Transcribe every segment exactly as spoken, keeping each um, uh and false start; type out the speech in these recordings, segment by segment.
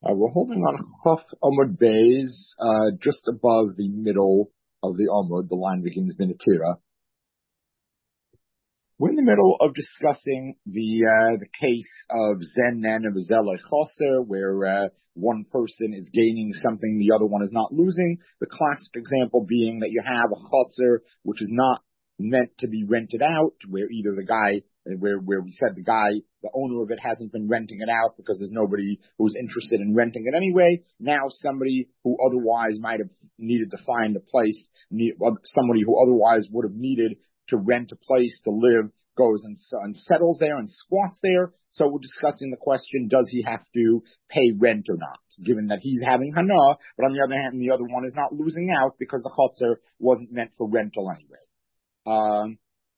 Uh, we're holding on Chaf Amud Beis, uh, just above the middle of the Amud. The line begins Minatira. We're in the middle of discussing the uh, the case of Zen Nen of Zelei Chaser, where uh, one person is gaining something, the other one is not losing. The classic example being that you have a Chaser which is not meant to be rented out, where either the guy, where where we said the guy, the owner of it hasn't been renting it out because there's nobody who's interested in renting it anyway. Now somebody who otherwise might have needed to find a place, need, somebody who otherwise would have needed to rent a place to live, goes and, and settles there and squats there. So we're discussing the question, does he have to pay rent or not, given that he's having hana, but on the other hand, the other one is not losing out because the chotzer wasn't meant for rental anyway. Um,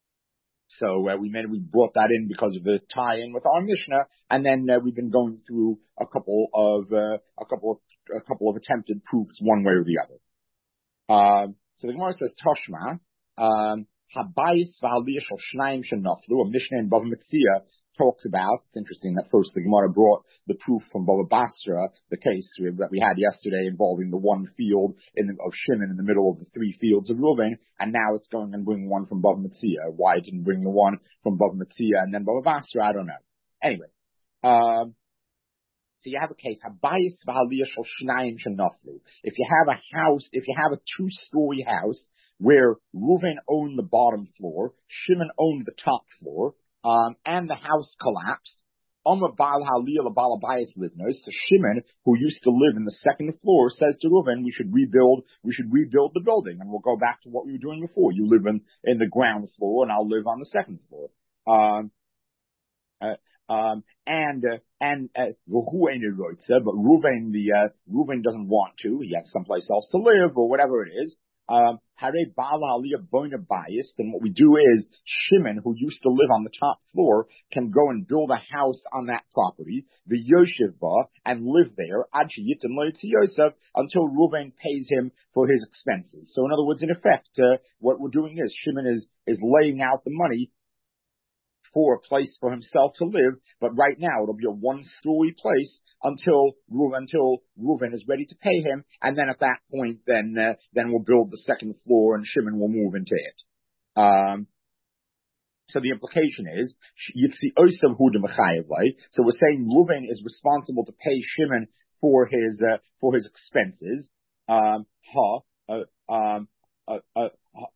so uh, we made, we brought that in because of the tie-in with our Mishnah, and then uh, we've been going through a couple of uh, a couple of a couple of attempted proofs, one way or the other. Um, so the Gemara says Toshma. Um, Habayis v'aliyah shel shnayim shenaflu. A Mishnah in Bava Metzia talks about. It's interesting that first the Gemara brought the proof from Bava Basra, the case that we had yesterday involving the one field in the, of Shimon in the middle of the three fields of Reuven, and now it's going and bringing one from Bava Metzia. Why it didn't bring the one from Bava Metzia and then Bava Basra, I don't know. Anyway, um, so you have a case, Habayis v'aliyah shel shnayim shenaflu. If you have a house, if you have a two-story house where Reuven owned the bottom floor, Shimon owned the top floor, um, and the house collapsed, Omer Baal Halil Baal Abayis livnos, so Shimon, who used to live in the second floor, says to Reuven, we should rebuild, we should rebuild the building, and we'll go back to what we were doing before. You live in, in the ground floor, and I'll live on the second floor. Um, uh, Um, and, uh, and, uh, but Reuven, the, uh, Reuven doesn't want to. He has someplace else to live or whatever it is. Um, then what we do is Shimon, who used to live on the top floor, can go and build a house on that property, the Yoshev Ba, and live there, until Reuven pays him for his expenses. So in other words, in effect, uh, what we're doing is Shimon is, is laying out the money for a place for himself to live, but right now it'll be a one-story place until Reuven, until Reuven is ready to pay him, and then at that point, then uh, then we'll build the second floor, and Shimon will move into it. Um, so the implication is, so we're saying Reuven is responsible to pay Shimon for his uh, for his expenses. Um, ha, uh, um, uh, uh,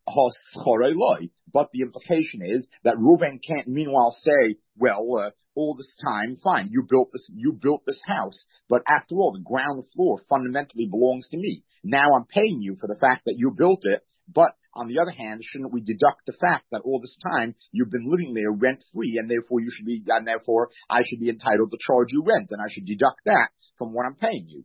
But the implication is that Reuven can't meanwhile say, well, uh, all this time, fine, you built this, you built this house, but after all, the ground floor fundamentally belongs to me. Now I'm paying you for the fact that you built it, but on the other hand, shouldn't we deduct the fact that all this time you've been living there rent free, and therefore you should be, and therefore I should be entitled to charge you rent, and I should deduct that from what I'm paying you.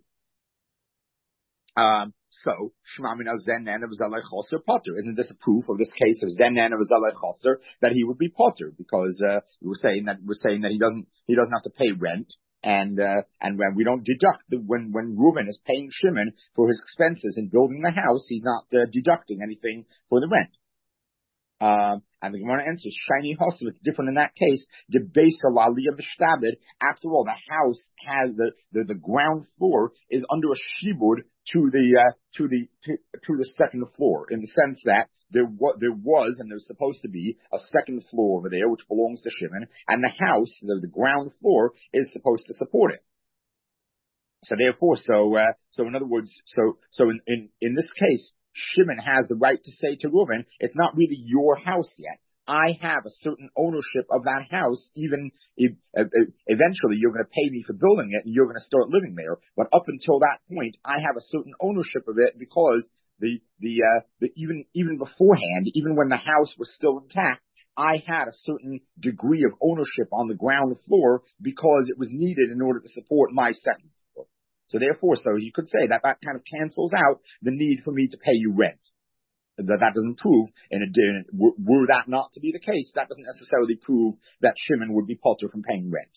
Um, so, Shmamina Zen Nen of Zelei Chaser Potter. Isn't this a proof of this case of Zen Nen of Zelei Chaser that he would be Potter? Because, uh, we're saying that, we're saying that he doesn't, he doesn't have to pay rent, and, uh, and when we don't deduct the, when, when Reuven is paying Shimon for his expenses in building the house, he's not, uh, deducting anything for the rent. Um, and the Gemara answers, Shiny Hustle, it's different in that case. The base of Aliyah V'Shtabed, after all, the house has, the, the, the ground floor is under a shibud to the, uh, to the, to, to the second floor, in the sense that there was, there was, and there's supposed to be a second floor over there, which belongs to Shimon, and the house, the, the ground floor, is supposed to support it. So therefore, so, uh, so in other words, so, so in, in, in this case, Shimon has the right to say to Reuven, it's not really your house yet. I have a certain ownership of that house, even if uh, eventually you're going to pay me for building it and you're going to start living there. But up until that point, I have a certain ownership of it because the, the, uh, the, even, even beforehand, even when the house was still intact, I had a certain degree of ownership on the ground floor because it was needed in order to support my second floor. So therefore, so you could say that that kind of cancels out the need for me to pay you rent. That that doesn't prove, and it didn't, were, were that not to be the case, that doesn't necessarily prove that Shimon would be potter from paying rent.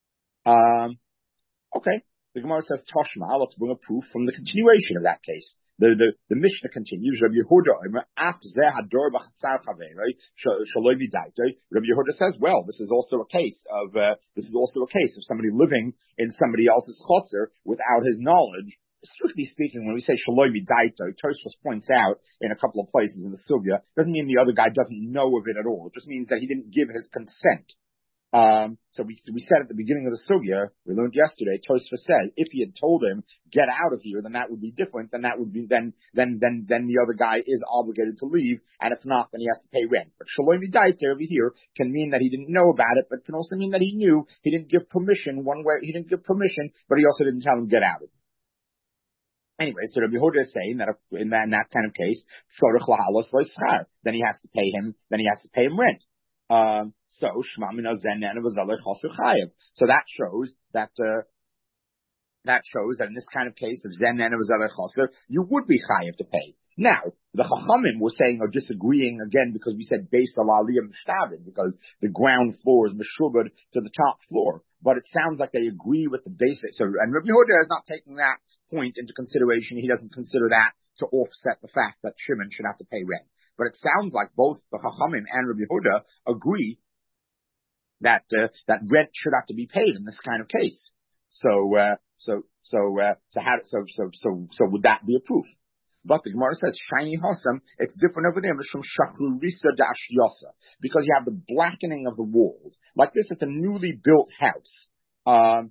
Um, okay, the Gemara says Toshma. Let's bring a proof from the continuation of that case. The, the, the Mishnah continues, Rabbi Yehuda, Rabbi Yehuda says, well, this is also a case of, uh, this is also a case of somebody living in somebody else's chotzer without his knowledge. Strictly speaking, when we say shaloi midaito, Tosfos points out in a couple of places in the sugya, doesn't mean the other guy doesn't know of it at all. It just means that he didn't give his consent. Um, so we, we said at the beginning of the sugya, we learned yesterday, Tosfos said, if he had told him, get out of here, then that would be different, then that would be, then, then, then, then the other guy is obligated to leave, and if not, then he has to pay rent. But shaloi midaito over here can mean that he didn't know about it, but can also mean that he knew, he didn't give permission one way, he didn't give permission, but he also didn't tell him, get out of it. Anyway, so Rabbi Yehuda is saying that in that, in that kind of case, then he has to pay him, then he has to pay him rent. Um, so Shema Mina Zen Nana V'Zalei Chaser Chayev. So that shows that uh, that shows that in this kind of case of Zen Nana V'Zalei Chaser, you would be chayev to pay. Now, the Chachamim were saying or disagreeing again because we said based on Aliyah Mishtabed, because the ground floor is Meshubad to the top floor. But it sounds like they agree with the basic. So, and Rabbi Yehuda is not taking that point into consideration. He doesn't consider that to offset the fact that Shimon should have to pay rent. But it sounds like both the Chachamim and Rabbi Yehuda agree that uh, that rent should have to be paid in this kind of case. So, uh, so, so, uh, so how, so, so, so, so would that be a proof? But the Gemara says, shiny hosam, it's different over there, because you have the blackening of the walls. Like this, it's a newly built house. Um,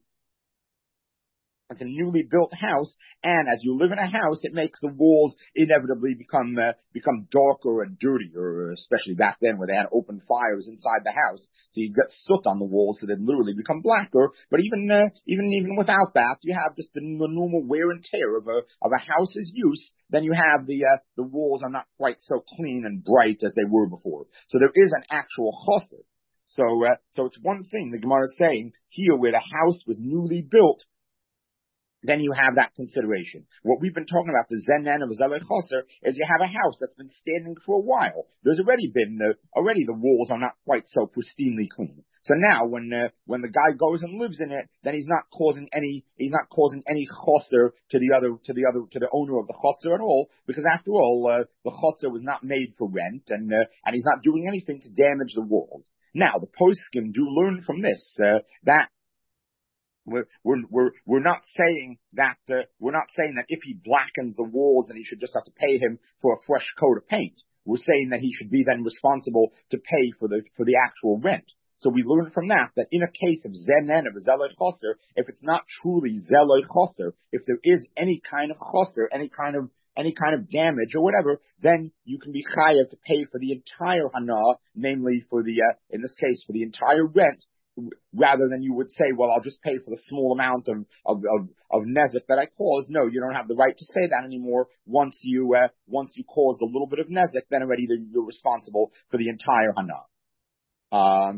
It's a newly built house, and as you live in a house, it makes the walls inevitably become uh, become darker and dirtier, especially back then where they had open fires inside the house. So you get soot on the walls, so they literally become blacker. But even uh, even even without that, you have just the, the normal wear and tear of a of a house's use. Then you have the uh, the walls are not quite so clean and bright as they were before. So there is an actual chosser. So uh, so it's one thing the Gemara is saying here, where the house was newly built. Then you have that consideration. What we've been talking about, the Zenan of Zalei Choser, is you have a house that's been standing for a while. There's already been, uh, already the walls are not quite so pristinely clean. So now, when uh, when the guy goes and lives in it, then he's not causing any he's not causing any choser to the other to the other to the owner of the choser at all, because after all, uh, the choser was not made for rent, and uh, and he's not doing anything to damage the walls. Now, the poskim do learn from this uh, that. We're, we're, we're, we're not saying that, uh, we're not saying that if he blackens the walls then he should just have to pay him for a fresh coat of paint. We're saying that he should be then responsible to pay for the, for the actual rent. So we learn from that, that in a case of zenen, of zeloi choser, if it's not truly zeloi choser, if there is any kind of choser, any kind of, any kind of damage or whatever, then you can be chayav to pay for the entire hana, namely for the, uh, in this case, for the entire rent, rather than you would say, well, I'll just pay for the small amount of, of, of, of nezek that I caused. No, you don't have the right to say that anymore. Once you, uh, once you caused a little bit of nezek, then already you're responsible for the entire hana. Um,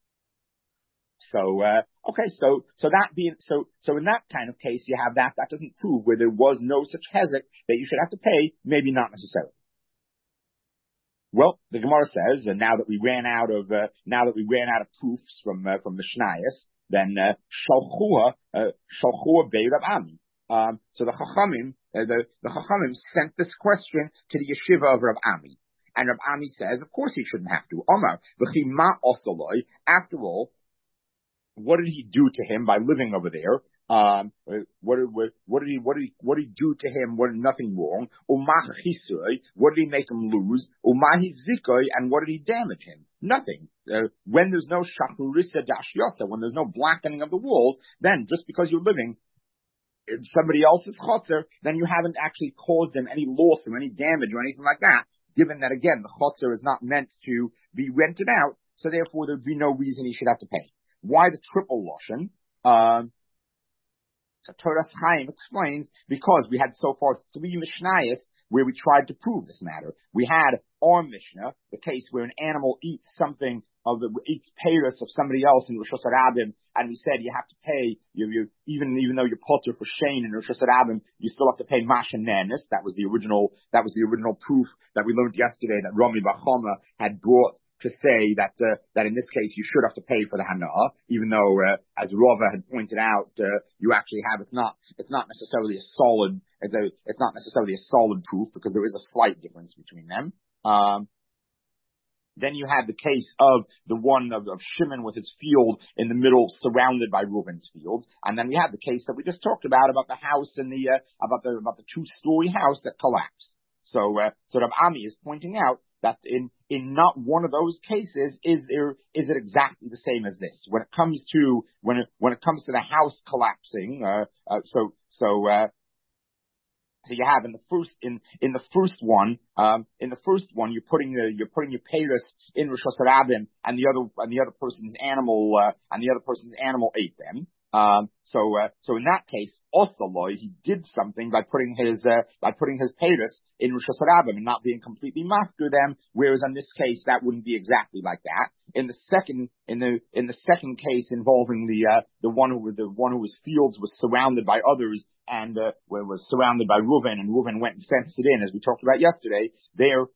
so, uh, okay, so, so that being, so, so in that kind of case, you have that, that doesn't prove where there was no such hezek that you should have to pay, maybe not necessarily. Well, the Gemara says, and now that we ran out of, uh, now that we ran out of proofs from, uh, from the Mishnayos, then, uh, Shalchua, uh, Shalchua Bei Rab Ami. Um, so the Chachamim, uh, the, the Chachamim sent this question to the yeshiva of Rab Ami. And Rab Ami says, of course he shouldn't have to. Omar, v'chi ma osoloi. After all, what did he do to him by living over there? Um, what, what, what did he, what did he, what did he do to him? What, nothing wrong. Umah chisui, what did he make him lose? Umahi zikoi, and what did he damage him? Nothing. Uh, when there's no shachurisa dashyasa, when there's no blackening of the walls, then just because you're living in somebody else's chotzer, then you haven't actually caused him any loss or any damage or anything like that, given that again, the chotzer is not meant to be rented out, so therefore there'd be no reason he should have to pay. Why the triple lashon? Um, So Toras Chaim explains, because we had so far three Mishnayos where we tried to prove this matter. We had our Mishnah, the case where an animal eats something of the, eats payros of somebody else in Rosh Hashanah, and we said you have to pay, you, you, even, even though you're potter for Shane in Rosh Hashanah, you still have to pay Masha Nanis. That was the original, that was the original proof that we learned yesterday that Rami Bachama had brought to say that uh, that in this case you should have to pay for the hana'ah, even though, uh, as Rava had pointed out, uh, you actually have it's not it's not necessarily a solid it's, a, it's not necessarily a solid proof because there is a slight difference between them. Um, Then you have the case of the one of, of Shimon with his field in the middle, surrounded by Reuven's fields, and then we have the case that we just talked about about the house and the uh, about the about the two-story house that collapsed. So, uh, so Rav Ami is pointing out that in in not one of those cases is there is it exactly the same as this. When it comes to when it when it comes to the house collapsing, uh, uh, so so. Uh, So you have in the first in in the first one um, in the first one you're putting the you're putting your payros in Rosh Hashanah and the other and the other person's animal uh, and the other person's animal ate them. Um, so uh, so in that case, also he did something by putting his uh, by putting his payros in Rosh Hashanah and not being completely master them. Whereas in this case, that wouldn't be exactly like that. In the second in the in the second case involving the uh, the one who the one whose fields was surrounded by others and uh, was surrounded by Reuven, and Reuven went and fenced it in, as we talked about yesterday. There,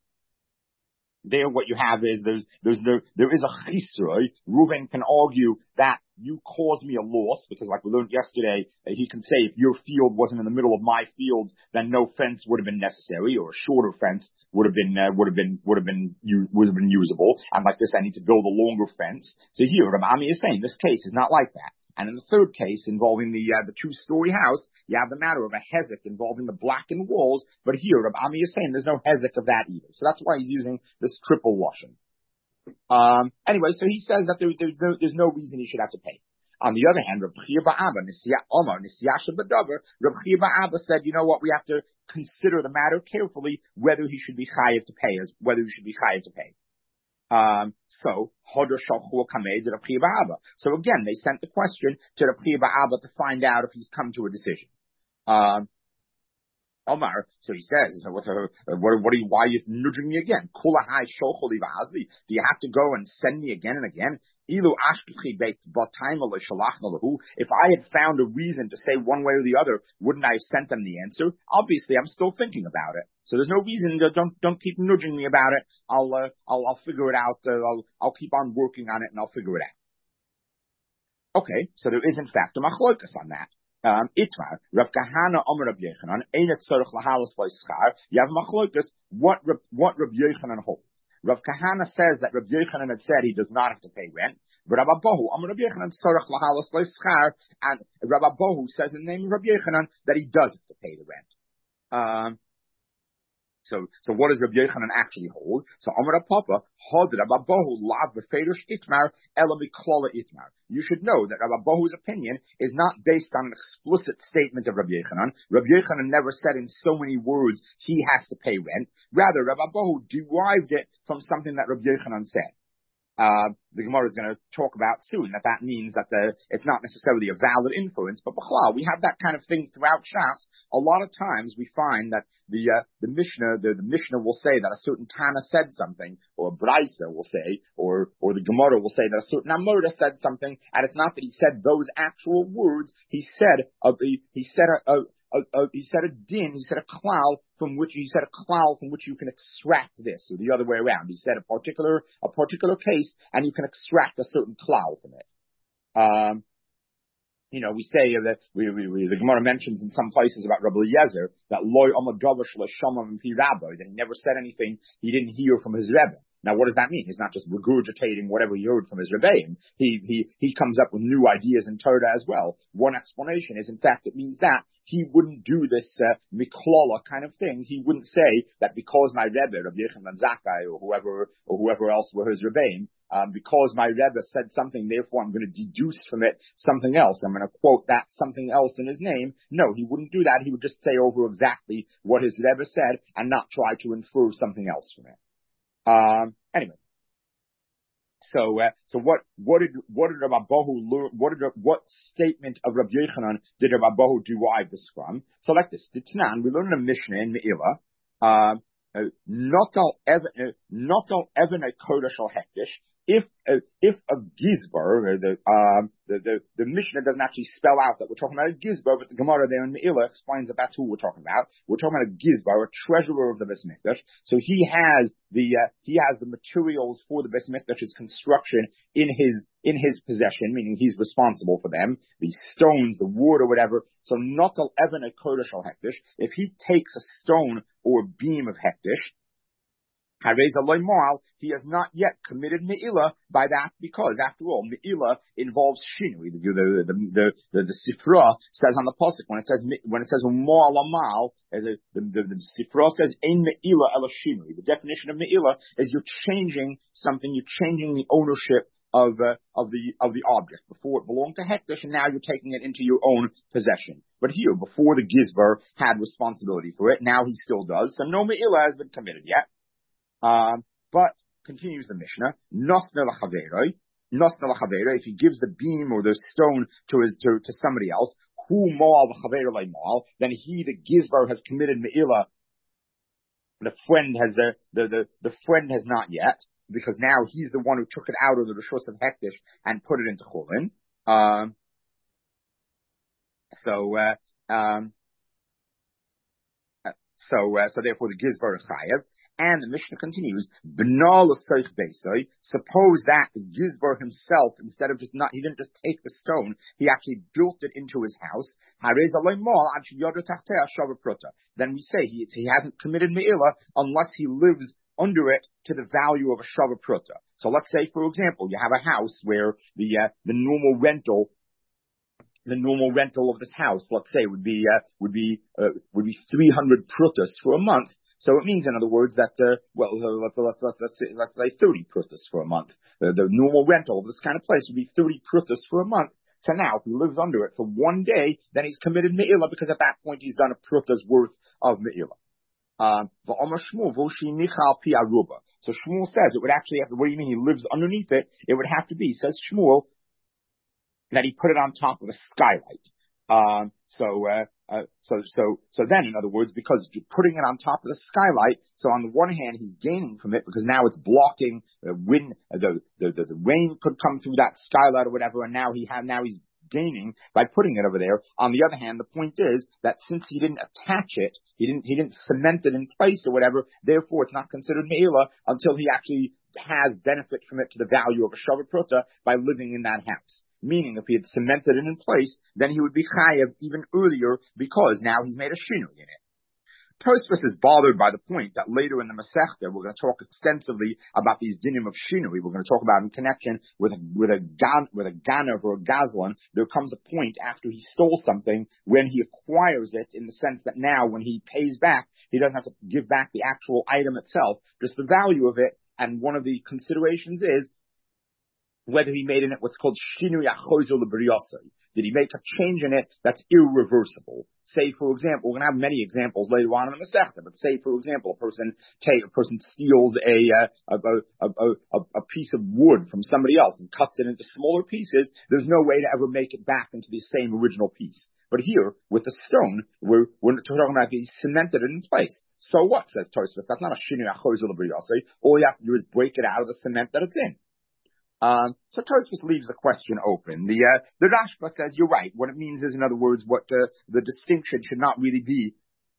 there, what you have is there's there's there there is a chisroi. Reuven can argue that you caused me a loss because, like we learned yesterday, uh, he can say if your field wasn't in the middle of my field, then no fence would have been necessary, or a shorter fence would have been uh, would have been would have been would have been usable. And like this, I need to build a longer fence. So here, Rav Ami is saying this case is not like that. And in the third case, involving the uh, the two-story house, you have the matter of a hezek involving the blackened walls. But here, Rav Ami is saying there's no hezek of that either. So that's why he's using this triple washing. Um, anyway, so he says that there, there, there, there's no reason he should have to pay. On the other hand, Reb Chia Ba'aba, Nisya Omar, Nisyasha B'Davar, Reb Chia Ba'aba said, you know what, we have to consider the matter carefully, whether he should be chayiv to pay, as whether he should be chayiv to pay. Um, so, Hodor Shalchu Kamei to Reb Chia Ba'aba. So again, they sent the question to Reb Chia Ba'aba to find out if he's come to a decision. Um, Omar, so he says, what, uh, what, what are you, why are you nudging me again? Do you have to go and send me again and again? If I had found a reason to say one way or the other, wouldn't I have sent them the answer? Obviously, I'm still thinking about it. So there's no reason to, don't, don't keep nudging me about it. I'll, uh, I'll, I'll figure it out. Uh, I'll, I'll keep on working on it and I'll figure it out. Okay. So there is in fact a machlokas on that. Um, Itmar, Rav Kahana Omer Rav Yochanan, Einet Tzorech Lahalas Loischar. You have machlokas, what, what Rav Yochanan holds. Rav Kahana says that Rav Yochanan had said he does not have to pay rent. But Rav Abahu, Omer Rav Yochanan Tzorech Lahalas Loischar, and Rav Abahu says in the name of Rav Yochanan that he does have to pay the rent. Um, So, so what does Rabbi Yochanan actually hold? So, Amar Papa, Hod Rabbi Bohu Lav Befedosh Itmar Elami Klola Itmar. You should know that Rabbi Bohu's opinion is not based on an explicit statement of Rabbi Yochanan. Rabbi Yochanan never said in so many words he has to pay rent. Rather, Rabbi Bohu derived it from something that Rabbi Yochanan said. Uh, the Gemara is going to talk about soon that that means that the, it's not necessarily a valid inference, but b'chlal, we have that kind of thing throughout Shas. A lot of times we find that the, uh, the Mishnah, the, the Mishnah will say that a certain Tana said something, or a Braisa will say, or, or the Gemara will say that a certain Amora said something, and it's not that he said those actual words, he said, a, he said a, a A, a, he said a din, he said a klal from which, he said a klal from which you can extract this, or the other way around. He said a particular, a particular case, and you can extract a certain klal from it. Um, you know, we say that, we, we, we, the Gemara mentions in some places about Rabbi Eliezer, that loy amadavar sh'lashamam fi rabbi, that he never said anything he didn't hear from his Rebbe. Now, what does that mean? He's not just regurgitating whatever he heard from his Rebbeim. He, he, he comes up with new ideas in Torah as well. One explanation is, in fact, it means that he wouldn't do this, uh, miklola kind of thing. He wouldn't say that because my Rebbe, Rabbi Yochanan Zakkai, or whoever, or whoever else were his Rebbeim, um, because my Rebbe said something, therefore I'm going to deduce from it something else. I'm going to quote that something else in his name. No, he wouldn't do that. He would just say over exactly what his Rebbe said and not try to infer something else from it. Um, anyway, so uh, so what what did what did Rabbi Bohu learn? What did what statement of Rabbi Yochanan did Rabbi Bohu derive this from? So like this, the Tanan, we learn in a Mishnah in Me'ilah, um, not all even not all even a kodesh al hektish. if uh, if a gizbar, the um the, the the Mishnah doesn't actually spell out that we're talking about a gizbar, but the Gemara there in Me'ilah explains that that's who we're talking about. We're talking about a gizbar, a treasurer of the Beis Mikdash. So he has the uh, he has the materials for the Beis Mikdash's construction in his in his possession, meaning he's responsible for them, the stones, the wood, or whatever. So not al even a kodesh al hektish. If he takes a stone or a beam of hektish, he has not yet committed Me'ilah by that, because after all, Me'ilah involves shinui. The the the the, the, the Sifra says on the pasuk when it says when it says umal amal, the the, the, the Sifra says ein Me'ilah ela shinui. The definition of Me'ilah is you're changing something, you're changing the ownership of uh, of the of the object. Before it belonged to hektish, and now you're taking it into your own possession. But here, before the gizbar had responsibility for it, now he still does. So no Me'ilah has been committed yet. Um, but continues the Mishnah, Nosna l'chaveroi, Nosna l'chaveroi, if he gives the beam or the stone to his to, to somebody else, Hu mo'al l'chaveroi mo'al, then he, the gizbar, has committed Me'ilah. The friend has the, the the the friend has not yet, because now he's the one who took it out of the Rishus of Hektish and put it into Chulin. Um, so uh, um, so uh, so therefore the gizbar is chayav. And the Mishnah continues, suppose that the Gizbar himself, instead of just not, he didn't just take the stone, he actually built it into his house. Then we say he, he hasn't committed Me'ilah unless he lives under it to the value of a Shava Pruta. So let's say, for example, you have a house where the uh, the normal rental the normal rental of this house, let's say, would be uh, would be uh, would be three hundred prutas for a month. So it means, in other words, that uh, well, let's let's let's let's say, let's say thirty prutas for a month. The, the normal rental of this kind of place would be thirty prutas for a month. So now, if he lives under it for one day, then he's committed Me'ilah, because at that point he's done a pruta's worth of Me'ilah. Um, so Shmuel says it would actually have to, what do you mean he lives underneath it? It would have to be, says Shmuel, that he put it on top of a skylight. Um, so, uh, uh, so, so, so then, in other words, because you're putting it on top of the skylight, so on the one hand, he's gaining from it because now it's blocking the wind, the, the, the, the rain could come through that skylight or whatever, and now he have, now he's gaining by putting it over there. On the other hand, the point is that since he didn't attach it, he didn't, he didn't cement it in place or whatever, therefore it's not considered Me'ilah until he actually has benefit from it to the value of a Shava Pruta by living in that house. Meaning, if he had cemented it in place, then he would be chayav even earlier, because now he's made a shinui in it. Tosfos is bothered by the point that later in the Masechta we're going to talk extensively about these dinim of shinui. We're going to talk about in connection with a, with a gan, with a ganav or a gazlan. There comes a point after he stole something when he acquires it, in the sense that now when he pays back, he doesn't have to give back the actual item itself, just the value of it. And one of the considerations is whether he made in it what's called shinui achozer lebriyosai. Did he make a change in it that's irreversible? Say, for example, we're going to have many examples later on in the Masechta, but say, for example, a person take, a person steals a, uh, a, a, a, a, a piece of wood from somebody else and cuts it into smaller pieces. There's no way to ever make it back into the same original piece. But here, with the stone, we're, we're talking about he cemented it in place. So what, says Tosfos? That's not a shinui achozer lebriyosai. All you have to do is break it out of the cement that it's in. Um, so Tosfos leaves the question open. The uh, the Rashba says you're right. What it means is, in other words, what uh, the distinction should not really be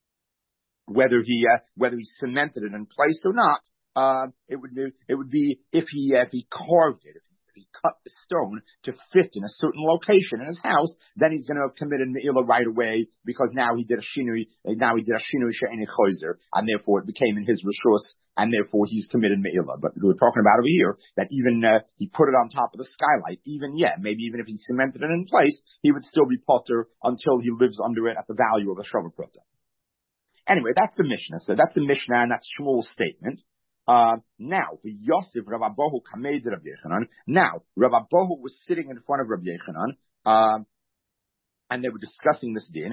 whether he uh, whether he cemented it in place or not. Uh, it would it would be if he uh, if he carved it, if he, if he cut the stone to fit in a certain location in his house, then he's going to have committed Me'ilah right away, because now he did a shinui. Now he did a shinui she'eni chozer, and therefore it became in his rishus. And therefore he's committed Me'ilah. But we're talking about over here that even uh, he put it on top of the skylight. Even yeah, maybe even if he cemented it in place, he would still be potter until he lives under it at the value of a Shava Pruta. Anyway, that's the Mishnah. So that's the Mishnah, and that's Shmuel's statement. Uh, now the Yosef Rav Abahu kamed Rav Yechanan. Now Rav Abahu was sitting in front of Rav Yechanan. Uh, And they were discussing this din.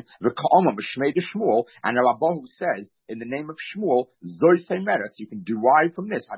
Shmuel, and Rav Abahu says, in the name of Shmuel, Zoy Seimeres, you can derive from this.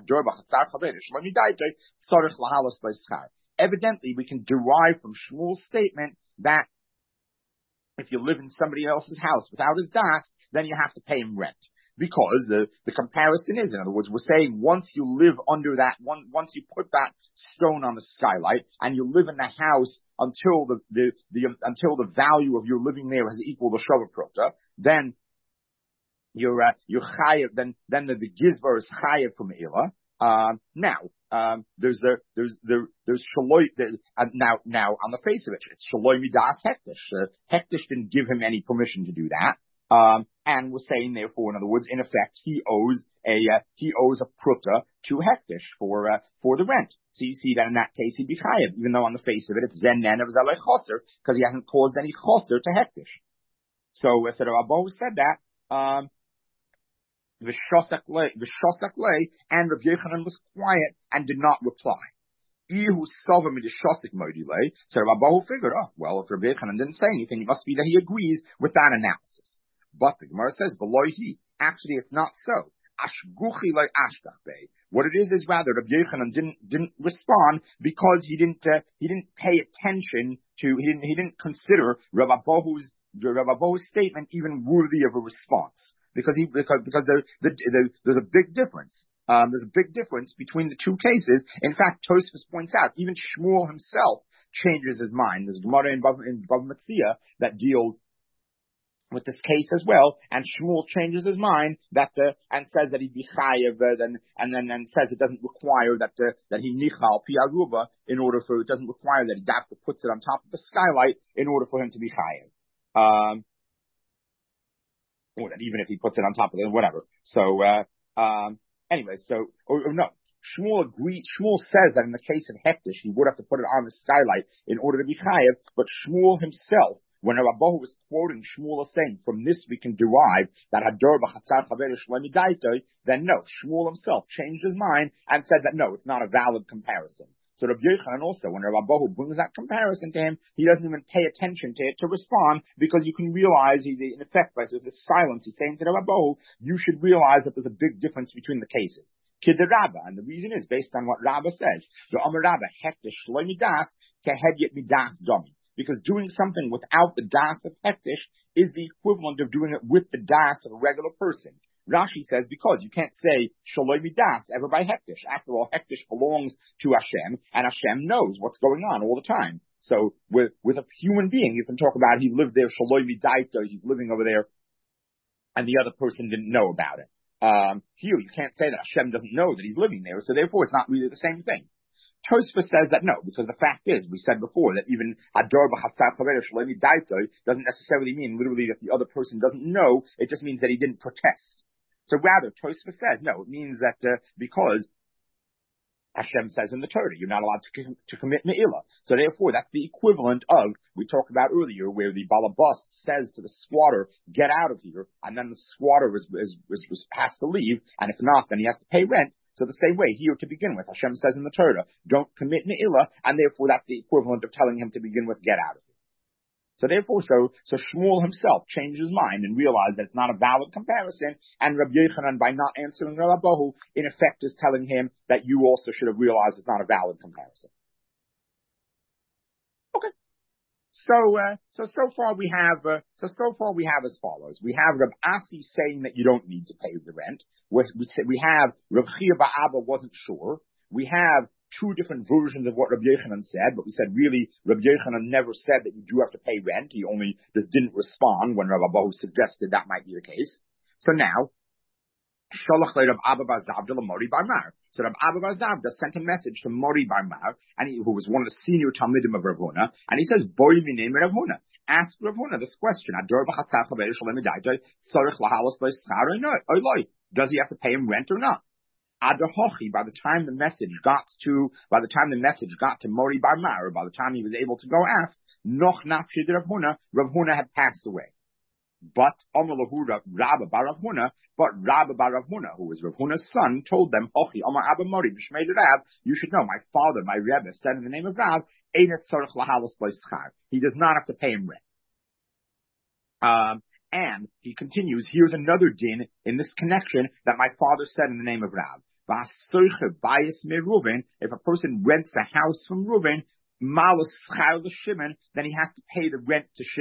Evidently, we can derive from Shmuel's statement that if you live in somebody else's house without his das, then you have to pay him rent. Because the, the comparison is, in other words, we're saying once you live under that, one, once you put that stone on the skylight and you live in the house until the, the, the, until the value of your living there has equaled the Shava Prota, then you're, uh, you're chayav, then, then the, the Gizbar is chayav from Ila. Um, now, um, there's a, there's, there, there's Shaloi, there, uh, now, now, on the face of it, it's Shaloi Midas Hektish. Uh, Hektish didn't give him any permission to do that. Um, and we're saying, therefore, in other words, in effect, he owes a, uh, he owes a pruta to Hektish for, uh, for the rent. So you see that in that case, he'd be chayav, even though on the face of it, it's zen nen of zalei choser, because he hasn't caused any choser to Hektish. So, uh, so the Rabbahu said that, um, V'shosak lei, v'shosak lei, and Rabbi Yochanan was quiet and did not reply. Ihu sova midishosik modi lei. So Rabbahu figured, oh, well, if Rabbi Yochanan didn't say anything, it must be that he agrees with that analysis. But the Gemara says, below he, actually it's not so. Ashguchi lei ashtach bei. What it is is rather Rabbi Yochanan didn't didn't respond because he didn't uh, he didn't pay attention to he didn't he didn't consider Rabbahu's Rabbahu's statement even worthy of a response. Because he, because, because there, the, the, there's a big difference. Um, there's a big difference between the two cases. In fact, Tosfos points out, even Shmuel himself changes his mind. There's Gemara in Bava, in Bava Metzia that deals with this case as well, and Shmuel changes his mind that, uh, and says that he'd be chayav, uh, and, and then, and says it doesn't require that, uh, that he nichal pi aruba in order for, it doesn't require that he dafka puts it on top of the skylight in order for him to be chayav. Um, even if he puts it on top of it, whatever. So, uh, um, anyway, so, or, or no, Shmuel agreed, Shmuel says that in the case of Hektish, he would have to put it on the skylight in order to be chayav, but Shmuel himself, when Rabbahu was quoting, Shmuel is saying, from this we can derive that Hador b'chatzar chaver shlemi daitoi, then no, Shmuel himself changed his mind and said that no, it's not a valid comparison. So Rabbi Yochanan also, when Rabbahu brings that comparison to him, he doesn't even pay attention to it to respond, because you can realize he's in effect by sort of silence. He's saying to the Rabbahu, you should realize that there's a big difference between the cases. Kid the Rabbah, and the reason is based on what Rabbah says. The Amar Rabbah hektish shloi midas kehed yet midas domi. Because doing something without the das of hektish is the equivalent of doing it with the das of a regular person. Rashi says, because you can't say Shaloi Midas ever by Hektish. After all, Hektish belongs to Hashem, and Hashem knows what's going on all the time. So with with a human being, you can talk about he lived there, Shaloi Midaita, he's living over there, and the other person didn't know about it. Um, here, you can't say that Hashem doesn't know that he's living there, so therefore it's not really the same thing. Tosfos says that no, because the fact is, we said before, that even Hador b'chatzar chaver Shaloi Midaita doesn't necessarily mean literally that the other person doesn't know, it just means that he didn't protest. So rather, Tosfos says, no, it means that uh, because Hashem says in the Torah, you're not allowed to, to commit me'ilah. So therefore, that's the equivalent of, we talked about earlier, where the balabas says to the squatter, get out of here, and then the squatter is, is, is, is, has to leave, and if not, then he has to pay rent. So the same way, here to begin with, Hashem says in the Torah, don't commit me'ilah, and therefore that's the equivalent of telling him to begin with, get out of here. So therefore, so, so Shmuel himself changed his mind and realized that it's not a valid comparison, and Rabbi Yochanan, by not answering Rabbahu, in effect is telling him that you also should have realized it's not a valid comparison. Okay. So, uh, so, so far we have, uh, so, so far we have as follows. We have Rab Asi saying that you don't need to pay the rent. We, we, we have Rav Chia Ba'aba wasn't sure. We have two different versions of what Rabbi Yochanan said, but we said really Rabbi Yochanan never said that you do have to pay rent. He only just didn't respond when Rav Abahu suggested that might be the case. So now, Sholach le Rav Abba bar Zavda le Mori bar Mar. So Rav Abba bar Zavda sent a message to Mori bar Mar, and he, who was one of the senior Talmidim of Rav Huna, and he says, Boi minei Rav Huna. Ask Rav Huna this question. Does he have to pay him rent or not? Adahochi, by the time the message got to, by the time the message got to Mori bar Mar, or by the time he was able to go ask, Noch nafshi de Rav Huna, Rav Huna had passed away. But Omer lahu Rabba bar Rav Huna, but Rabba bar Rav Huna, who was Rav Huna's son, told them, Hochi, Omer Abba Mori, B'shmei Rav, you should know, my father, my Rebbe, said in the name of Rav, Einet tzorich lahalos lo schar. He does not have to pay him rent. Um, and he continues, here's another din in this connection that my father said in the name of Rav. If a person rents a house from Reuben, then he has to pay the rent to Shimon.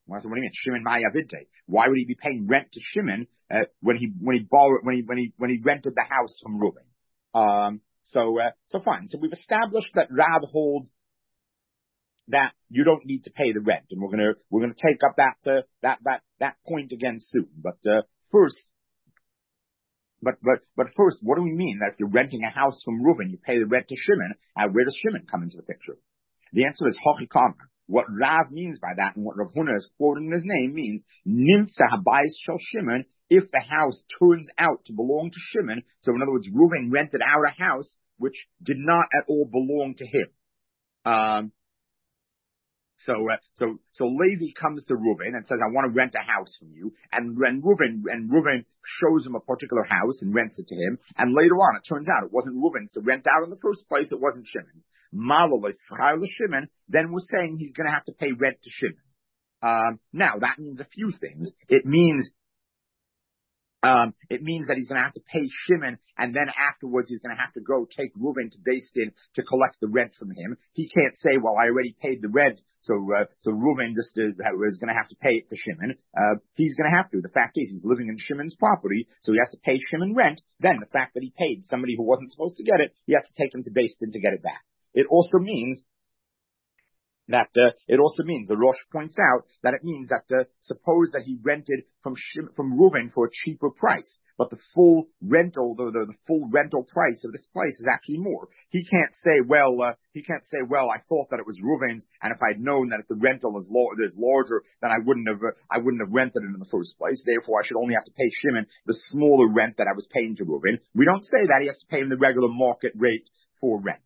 Well, so what do you mean? Shimon Ma'avidte. Why would he be paying rent to Shimon uh, when he when he borrowed when he when he when he rented the house from Reuben? Um, so uh, so fine. So we've established that Rav holds that you don't need to pay the rent, and we're gonna we're gonna take up that uh, that that that point again soon. But uh, first. But, but, but first, what do we mean that if you're renting a house from Reuven, you pay the rent to Shimon? Uh, where does Shimon come into the picture? The answer is Hochikam. What Rav means by that, and what Rav Huna is quoting in his name, means Nimsa Habayis Shel Shimon, if the house turns out to belong to Shimon. So in other words, Reuven rented out a house which did not at all belong to him. Um, So, uh, so, so Levi comes to Reuven and says, I want to rent a house from you. And when Reuven, and Reuven shows him a particular house and rents it to him. And later on, it turns out it wasn't Reuven's to rent out in the first place. It wasn't Shimon's. Malala Schuyler Shimon, then we're saying he's going to have to pay rent to Shimon. Um, now that means a few things. It means Um, it means that he's going to have to pay Shimon, and then afterwards he's going to have to go take Reuven to Beis Din to collect the rent from him. He can't say, well, I already paid the rent, so uh, so Reuven just uh, is going to have to pay it to Shimon. Uh, he's going to have to. The fact is, he's living in Shimon's property, so he has to pay Shimon rent. Then the fact that he paid somebody who wasn't supposed to get it, he has to take him to Beis Din to get it back. It also means that uh, it also means, the Rosh points out, that it means that uh, suppose that he rented from Shim, from Reuven for a cheaper price, but the full rental, the, the, the full rental price of this place is actually more. He can't say, well, uh, he can't say, well, I thought that it was Reuven's, and if I'd known that if the rental is, lo- is larger, then I wouldn't have, uh, I wouldn't have rented it in the first place. Therefore, I should only have to pay Shimon the smaller rent that I was paying to Reuven. We don't say that. He has to pay him the regular market rate for rent.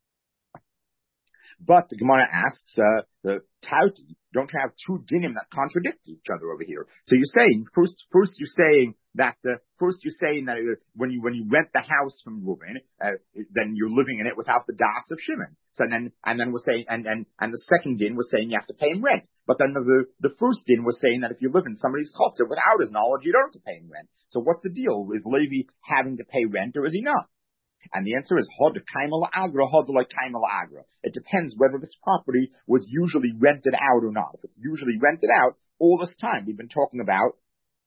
But the Gemara asks, uh, the Tauti, don't you have two dinim that contradict each other over here? So you're saying, first, first you're saying that, uh, first you're saying that uh, when you, when you rent the house from Reuven, uh, then you're living in it without the das of Shimon. So then, and then we're saying, and, and, and the second din was saying you have to pay him rent. But then the, the first din was saying that if you live in somebody's chotzer without his knowledge, you don't have to pay him rent. So what's the deal? Is Levi having to pay rent or is he not? And the answer is hod kaimala agra, hod like kaimala agra. It depends whether this property was usually rented out or not. If it's usually rented out, all this time we've been talking about,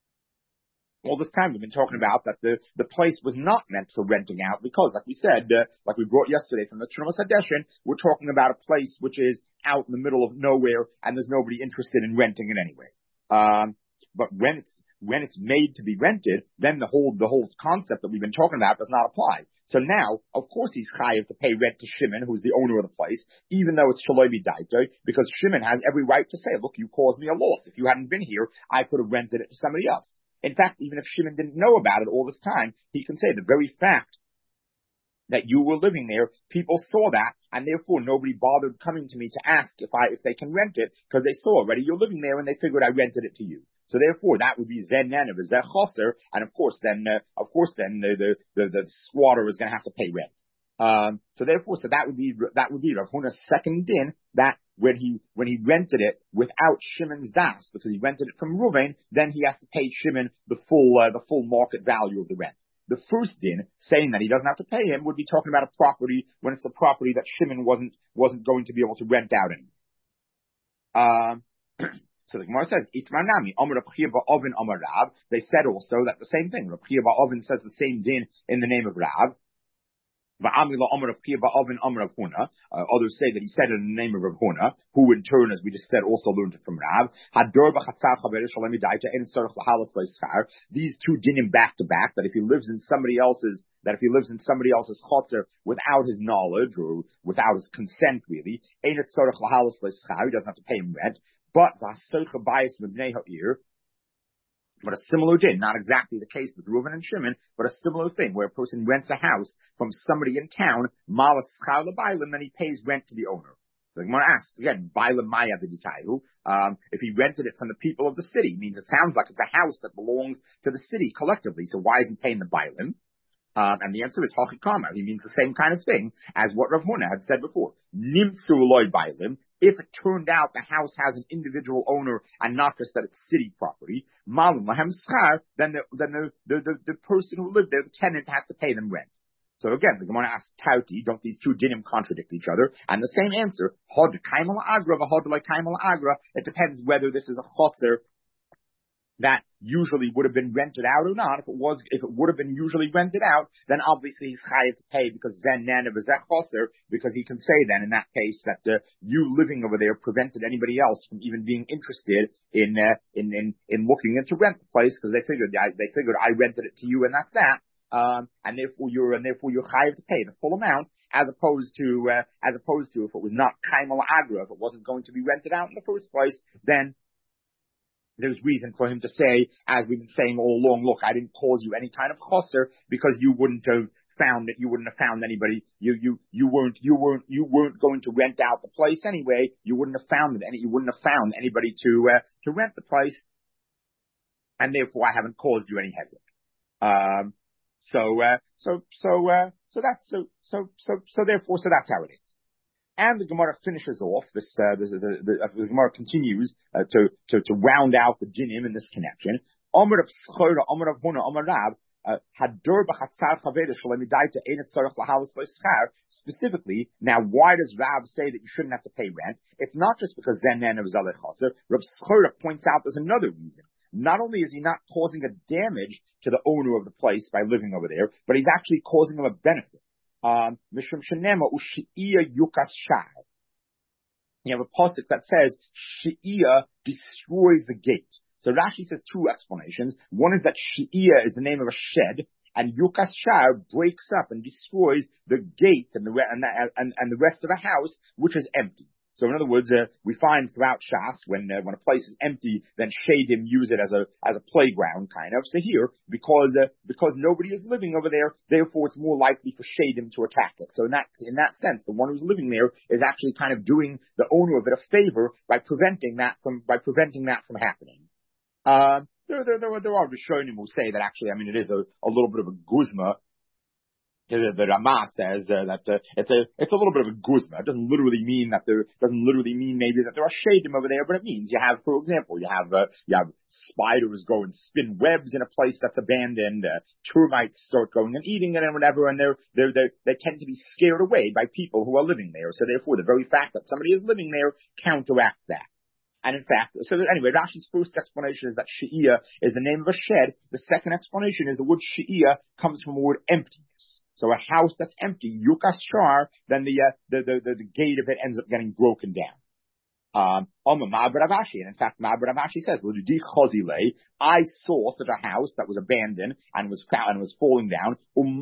all this time we've been talking about that the, the place was not meant for renting out because, like we said, uh, like we brought yesterday from the Trumas Hadeshin, we're talking about a place which is out in the middle of nowhere and there's nobody interested in renting it anyway. Um, but when it's when it's made to be rented, then the whole the whole concept that we've been talking about does not apply. So now, of course, he's chayav to pay rent to Shimon, who's the owner of the place, even though it's shaloi b'daito, because Shimon has every right to say, "Look, you caused me a loss. If you hadn't been here, I could have rented it to somebody else." In fact, even if Shimon didn't know about it all this time, he can say the very fact that you were living there, people saw that, and therefore nobody bothered coming to me to ask if I if they can rent it, because they saw already you're living there, and they figured I rented it to you. So therefore, that would be zen nen of a zeh choser, and of course, then uh, of course, then the the the, the squatter is going to have to pay rent. Um, so therefore, so that would be that would be Rav Huna's second din, that when he when he rented it without Shimon's das, because he rented it from Reuven, then he has to pay Shimon the full uh, the full market value of the rent. The first din, saying that he doesn't have to pay him, would be talking about a property when it's a property that Shimon wasn't wasn't going to be able to rent out anymore. Um, So the Gemara says, Itmanami, Amar Rav Chiya ba'Ovin Amar Rav. They said also that the same thing. Rav Chiya ba'Ovin says the same din in the name of Rav. Va'amila Amar Rav Chiya ba'Ovin Amar Rav Huna. Uh, others say that he said it in the name of Rav Huna, who in turn, as we just said, also learned it from Rav. Hador b'chatzar chaverish shalem yidayta en tzarech l'halas leischar. These two dinim back to back, that if he lives in somebody else's that if he lives in somebody else's chotzer without his knowledge or without his consent, really, ein tzarech l'halas leischar, he doesn't have to pay him rent. But but a similar din, not exactly the case with Reuven and Shimon, but a similar thing where a person rents a house from somebody in town, malas chal bailim, then he pays rent to the owner. The Gemara asks again, bailim maya v'ditayu. Um, if he rented it from the people of the city, means it sounds like it's a house that belongs to the city collectively. So why is he paying the bailim? Um, and the answer is hachikama. He means the same kind of thing as what Rav Huna had said before. Nimtzu loy bailim. If it turned out the house has an individual owner and not just that it's city property, malum lahem schar, then the then the, the, the, the person who lived there, the tenant, has to pay them rent. So again, the Gemara asks Tauti, don't these two dinim contradict each other? And the same answer, hod kaimal agra, v'hod like kaimal agra. It depends whether this is a choser that usually would have been rented out or not. If it was, if it would have been usually rented out, then obviously he's chayav to pay because zen nana v'zeh choser, because he can say then in that case that uh, you living over there prevented anybody else from even being interested in uh, in in in looking into rent the place because they figured I, they figured I rented it to you and that's that. Um, and therefore you're, and therefore you're chayav to pay the full amount, as opposed to, uh, as opposed to if it was not kaimal agra, if it wasn't going to be rented out in the first place, then there's reason for him to say, as we've been saying all along, look, I didn't cause you any kind of choser because you wouldn't have found it, you wouldn't have found anybody, you, you, you weren't, you weren't, you weren't going to rent out the place anyway, you wouldn't have found it, any, you wouldn't have found anybody to, uh, to rent the place, and therefore I haven't caused you any hezek. Um, So, uh, so, so, uh, so that's, so, so, so, so therefore, so that's how it is. And the Gemara finishes off this, uh, this the, the, the, the Gemara continues, uh, to, to, to round out the dinim in this connection. Omer of Schora, Omer of Huna, Omer Rab, Hadur b'chatzar chaveda shalemidaita ain't tzarich lahalas l'schar. Specifically, now why does Rav say that you shouldn't have to pay rent? It's not just because Zenan of Zalei Chaser. Rav Schora points out there's another reason. Not only is he not causing a damage to the owner of the place by living over there, but he's actually causing him a benefit. Um, Mishum Shenema Ushiya Yukas Shar. You have a pasuk that says She'iyah destroys the gate. So Rashi says two explanations. One is that She'iyah is the name of a shed, and Yukas Shar breaks up and destroys the gate and the re- and, the, and, and the rest of the house, which is empty. So in other words, uh, we find throughout Shas, when uh, when a place is empty, then Shadim use it as a as a playground, kind of. So here, because uh, because nobody is living over there, therefore it's more likely for Shadim to attack it. So in that in that sense, the one who's living there is actually kind of doing the owner of it a favor by preventing that from by preventing that from happening. Um, there there there, there are Rishonim who say that actually, I mean, it is a, a little bit of a guzma. The, the Ramah says uh, that uh, it's a it's a little bit of a guzma. It doesn't literally mean that there doesn't literally mean maybe that there are shadim over there, but it means you have, for example, you have uh, you have spiders go and spin webs in a place that's abandoned. Uh, termites start going and eating it and whatever, and they're they're they they tend to be scared away by people who are living there. So therefore, the very fact that somebody is living there counteracts that. And in fact, so anyway, Rashi's first explanation is that She'iyah is the name of a shed. The second explanation is the word She'iyah comes from the word emptiness. So a house that's empty, Yukas Shar, then the, uh, the, the, the, the gate of it ends up getting broken down. Um, and in fact, Ma'abed Avashi says, I saw such a house that was abandoned and was found and was falling down.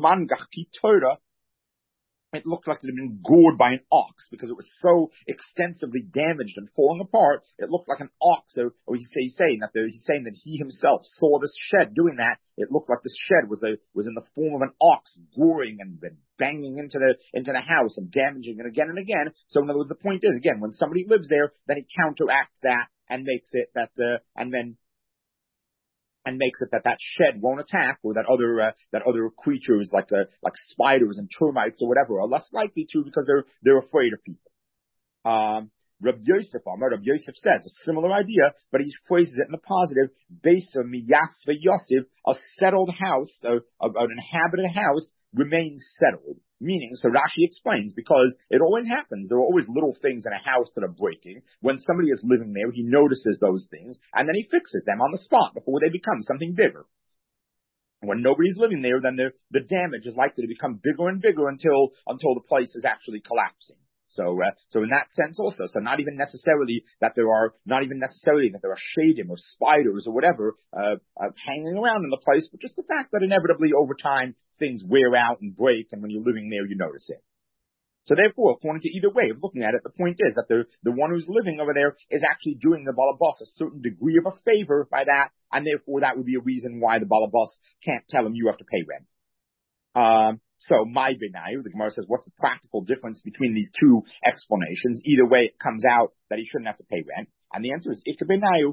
It looked like it had been gored by an ox because it was so extensively damaged and falling apart. It looked like an ox. Or, or he's, he's saying that there, he's saying that he himself saw this shed doing that. It looked like this shed was a was in the form of an ox goring and, and banging into the into the house and damaging it again and again. So in other words, the point is again, when somebody lives there, then he counteracts that and makes it that uh, and then. and makes it that that shed won't attack, or that other uh, that other creatures like uh, like spiders and termites or whatever are less likely to because they're they're afraid of people. Um, Rabbi Yosef, Rabbi Yosef says a similar idea, but he phrases it in the positive. Based on Miyasva Yosef, a settled house, a, a, an inhabited house remains settled. Meaning, so Rashi explains, because it always happens. There are always little things in a house that are breaking. When somebody is living there, he notices those things, and then he fixes them on the spot before they become something bigger. When nobody's living there, then the, the damage is likely to become bigger and bigger until until the place is actually collapsing. So, uh, so in that sense also, so not even necessarily that there are, not even necessarily that there are shadim or spiders or whatever, uh, uh, hanging around in the place, but just the fact that inevitably over time things wear out and break, and when you're living there, you notice it. So therefore, according to either way of looking at it, the point is that the, the one who's living over there is actually doing the balabas a certain degree of a favor by that, and therefore that would be a reason why the balabas can't tell him you have to pay rent. Um, So, my benayu, the Gemara says, what's the practical difference between these two explanations? Either way, it comes out that he shouldn't have to pay rent. And the answer is, Ika benayu,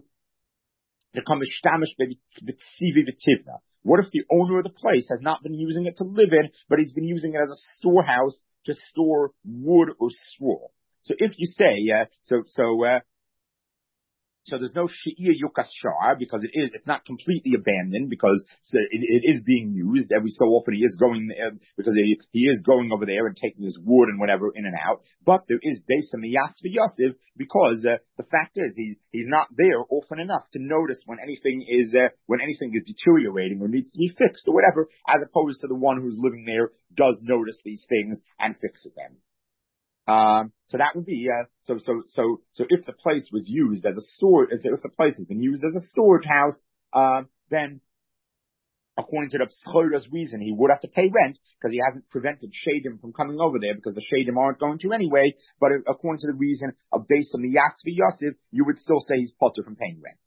what if the owner of the place has not been using it to live in, but he's been using it as a storehouse to store wood or straw? So if you say, uh, so, so, uh, So there's no She'iyah Yukas Shar because it is, it's not completely abandoned because it, it is being used. Every so often he is going, uh, because he, he is going over there and taking his wood and whatever in and out. But there is Beis Hamiyas Yosef because, uh, the fact is he's, he's not there often enough to notice when anything is, uh, when anything is deteriorating or needs to be fixed or whatever, as opposed to the one who's living there does notice these things and fixes them. Um, so that would be, uh, so, so, so, so if the place was used as a store, if the place has been used as a storage house, uh, then according to the Pschora's reason, he would have to pay rent because he hasn't prevented Shadim from coming over there because the Shadim aren't going to anyway. But according to the reason of Beis Hamiyas Yosef, you would still say he's potter from paying rent.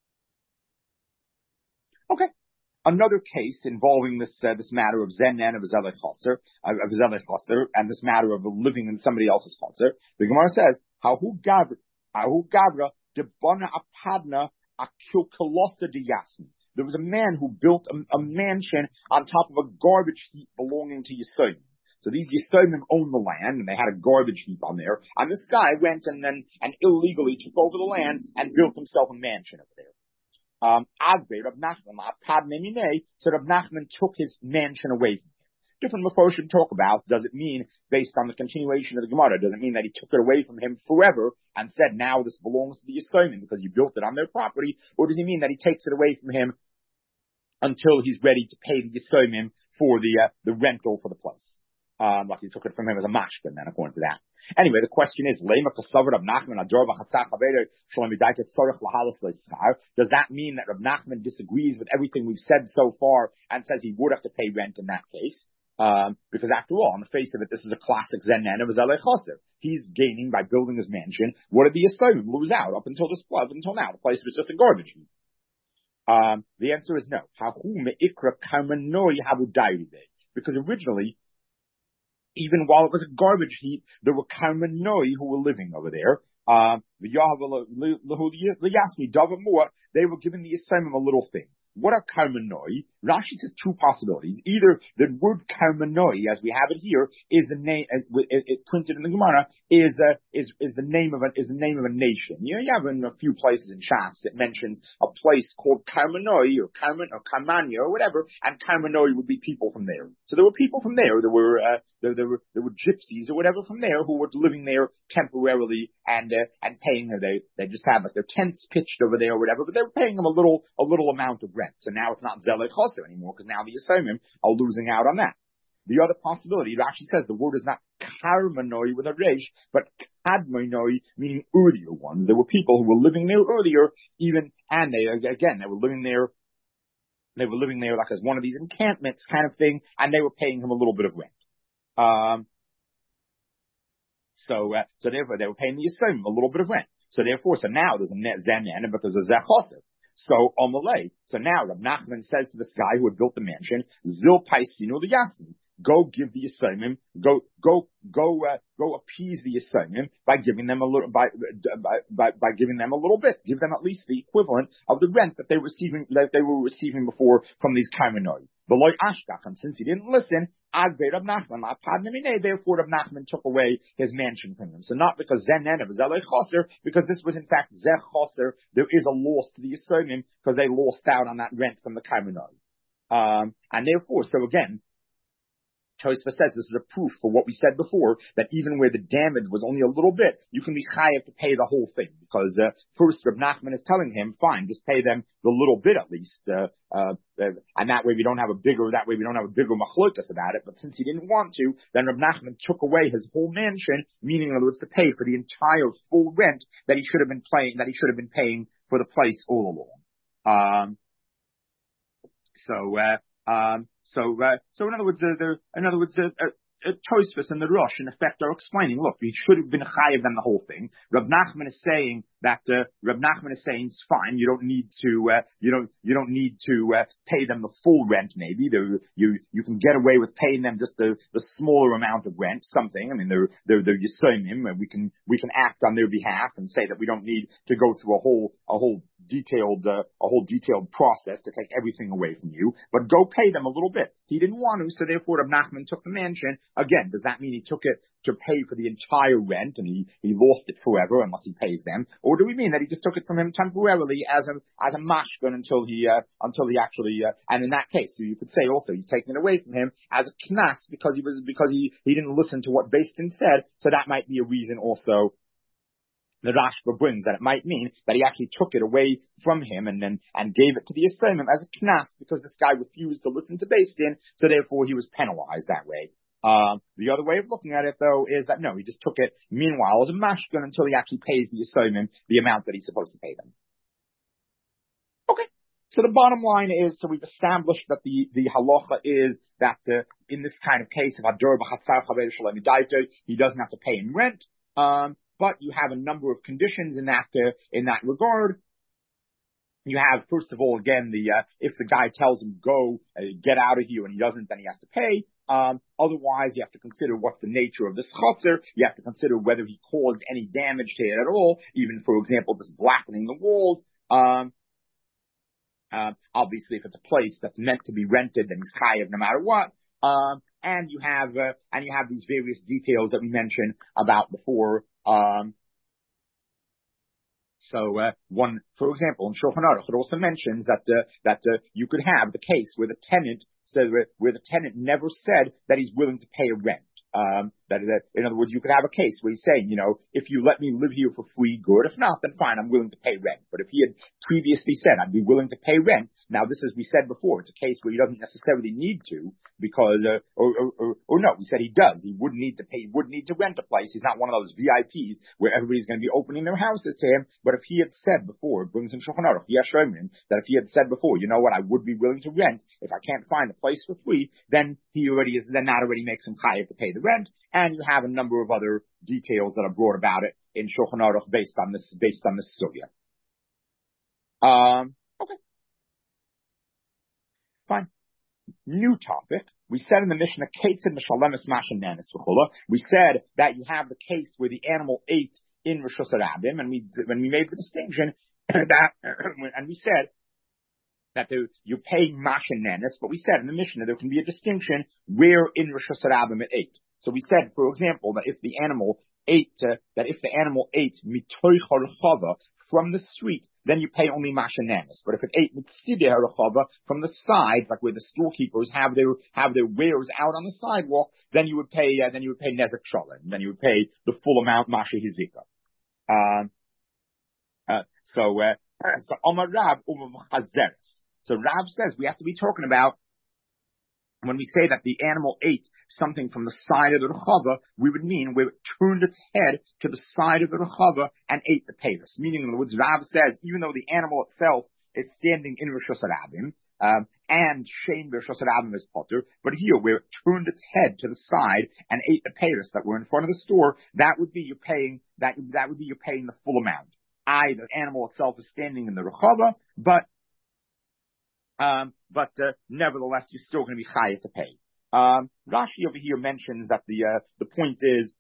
Okay. Another case involving this uh, this matter of Zennen of Zelech Chotzer, uh, of Zelech Chotzer, and this matter of living in somebody else's Chotzer. The Gemara says, "Hahu Gavra, Hahu Gavra debana apadna akilkalosa de Yasmin." There was a man who built a, a mansion on top of a garbage heap belonging to Yisrael. So these Yisraelim owned the land, and they had a garbage heap on there. And this guy went and then and illegally took over the land and built himself a mansion over there. Um, Rav Nachman, so Rav Nachman took his mansion away from him. Different Meforshim talk about, does it mean, based on the continuation of the Gemara, does it mean that he took it away from him forever and said, now this belongs to the Yisraelim because you built it on their property, or does he mean that he takes it away from him until he's ready to pay the Yisraelim for the, uh, the rental for the place? Um, like he took it from him as a mashkin then, according to that. Anyway, the question is, does that mean that Rav Nachman disagrees with everything we've said so far and says he would have to pay rent in that case? Um, because after all, on the face of it, this is a classic Zennen of Zelech Chotzer. He's gaining by building his mansion. What did the Yisraelim lose out up until this, up until now? The place was just a garbage heap. Um, the answer is no. Because originally, even while it was a garbage heap, there were Karmanoi who were living over there. Uh, they were giving the Yisraelim a little thing. What are Karmanoi? Rashi says two possibilities. Either the word Karmanoi, as we have it here, is the name, uh, it, it printed in the Gemara, is, uh, is, is the name of a, is the name of a nation. You know, you have in a few places in Shas, it mentions a place called Karmanoi, or Karman, or Karmania, or whatever, and Karmanoi would be people from there. So there were people from there, there were, uh, there, there were, there were gypsies or whatever from there who were living there temporarily and, uh, and paying them. They, they just had like their tents pitched over there or whatever, but they were paying them a little, a little amount of rent. So now it's not Zelech Chotzer anymore, because now the Yisraelim are losing out on that. The other possibility, it actually says the word is not Karmanoi with a resh, but Kadmanoi, meaning earlier ones. There were people who were living there earlier, even, and they, again, they were living there, they were living there like as one of these encampments kind of thing, and they were paying him a little bit of rent. Um, so, uh, so therefore they were paying the Yisraelim a little bit of rent. So therefore, so now there's a Zennen, but there's a Zelech Chotzer. So, Omalei. So now Rav Nachman says to this guy who had built the mansion, Zil Paisinu the Yasmin. Go give the Yisraelim, go, go, go, uh, go appease the Yisraelim by giving them a little, by, by, by, by giving them a little bit. Give them at least the equivalent of the rent that they were receiving, that they were receiving before from these Karmanoi. But like Ashkach, and since he didn't listen, Agbe Rav Nachman, therefore Rav Nachman took away his mansion from him. So not because Zennen of Zelech Chotzer, because this was in fact Zech Chotzer, there is a loss to the Yisraelim because they lost out on that rent from the Karmanoi. Um, and therefore, so again, Tosfos says this is a proof for what we said before, that even where the damage was only a little bit, you can be chayav to pay the whole thing. Because uh, first Rav Nachman is telling him, fine, just pay them the little bit at least. Uh, uh, and that way we don't have a bigger, that way we don't have a bigger machlokas about it. But since he didn't want to, then Rav Nachman took away his whole mansion, meaning in other words to pay for the entire full rent that he should have been paying, that he should have been paying for the place all along. Um, so, uh, Um, so, uh, so in other words, the, the, in other words, the, uh, uh, Tosfos and the Rosh, in effect, are explaining, look, he should have been chayav them the whole thing. Rav Nachman is saying that, uh, Rav Nachman is saying it's fine, you don't need to, uh, you don't, you don't need to, uh, pay them the full rent maybe. They're, you, you can get away with paying them just the, the smaller amount of rent, something. I mean, they're, they're, they're Yisraelim, and we can, we can act on their behalf and say that we don't need to go through a whole, a whole detailed, uh, a whole detailed process to take everything away from you, but go pay them a little bit. He didn't want to, so therefore Rav Nachman took the mansion. Again, does that mean he took it to pay for the entire rent and he, he lost it forever unless he pays them? Or do we mean that he just took it from him temporarily as a, as a mashgun until he, uh, until he actually, uh, and in that case, so you could say also he's taking it away from him as a knas because he was, because he, he didn't listen to what Beis Din said, so that might be a reason also the Rashba brings that it might mean that he actually took it away from him and then and gave it to the Yisraelim as a knas because this guy refused to listen to Beis Din, so therefore he was penalized that way. Um, the other way of looking at it, though, is that no, he just took it meanwhile as a mashgun until he actually pays the Yisraelim the amount that he's supposed to pay them. Okay. So the bottom line is, so we've established that the, the halacha is that uh, in this kind of case, if Adur b'chatzar chaver shalom yidayto, he doesn't have to pay in rent. Um, but you have a number of conditions in that uh, in that regard. You have, first of all, again, the uh, if the guy tells him go uh, get out of here and he doesn't, then he has to pay. Um, otherwise, you have to consider what's the nature of this chotzer. You have to consider whether he caused any damage to it at all, even, for example, just blackening the walls. Um, uh, obviously, if it's a place that's meant to be rented, then he's chayav no matter what. Um, and you have uh, and you have these various details that we mentioned about before. Um, so uh, one, for example, in Shulchan Aruch, it also mentions that uh, that uh, you could have the case where the tenant says where, where the tenant never said that he's willing to pay a rent. Um, that, that, in other words, you could have a case where he's saying, you know, if you let me live here for free, good. If not, then fine, I'm willing to pay rent. But if he had previously said, I'd be willing to pay rent, now this, as we said before, it's a case where he doesn't necessarily need to, because, uh, or, or, or, or no, he said he does. He wouldn't need to pay, he wouldn't need to rent a place. He's not one of those V I Ps where everybody's going to be opening their houses to him. But if he had said before, it brings in Shulchan Aruch, Yesh Roman, that if he had said before, you know what, I would be willing to rent if I can't find a place for free, then he already is, then that already makes him chayav to pay the rent. And you have a number of other details that are brought about it in Shulchan Aruch based on this, based on this sugya. Um, okay. Fine. New topic. We said in the Mishnah, Ketzid Mishalemis Mashin Nanis V'chula. We said that you have the case where the animal ate in Rishus Harabim, and we, when we made the distinction that, and we said that you're paying Mashin Nanis, but we said in the Mishnah there can be a distinction where in Rishus Harabim it ate. So we said, for example, that if the animal ate, uh, that if the animal ate mitoich harachava from the street, then you pay only mashanemis. But if it ate mitzidei harachava from the side, like where the storekeepers have their have their wares out on the sidewalk, then you would pay uh, then you would pay nezek shalom. Then you would pay the full amount masha hizika. Um, uh, so uh, so Amar Rab umav chazeres. So Rab says we have to be talking about, when we say that the animal ate something from the side of the rechava, we would mean where it turned its head to the side of the rechava and ate the payros. Meaning, in other words, Rav says, even though the animal itself is standing in Rishus Harabim, um, and Shein Rishus Harabim is potter, but here where it turned its head to the side and ate the payros that were in front of the store, that would be you're paying that that would be you're paying the full amount. I, the animal itself is standing in the rechava, but Um, but uh, nevertheless, you're still going to be chayav to pay. Um, Rashi over here mentions that the uh, the point is,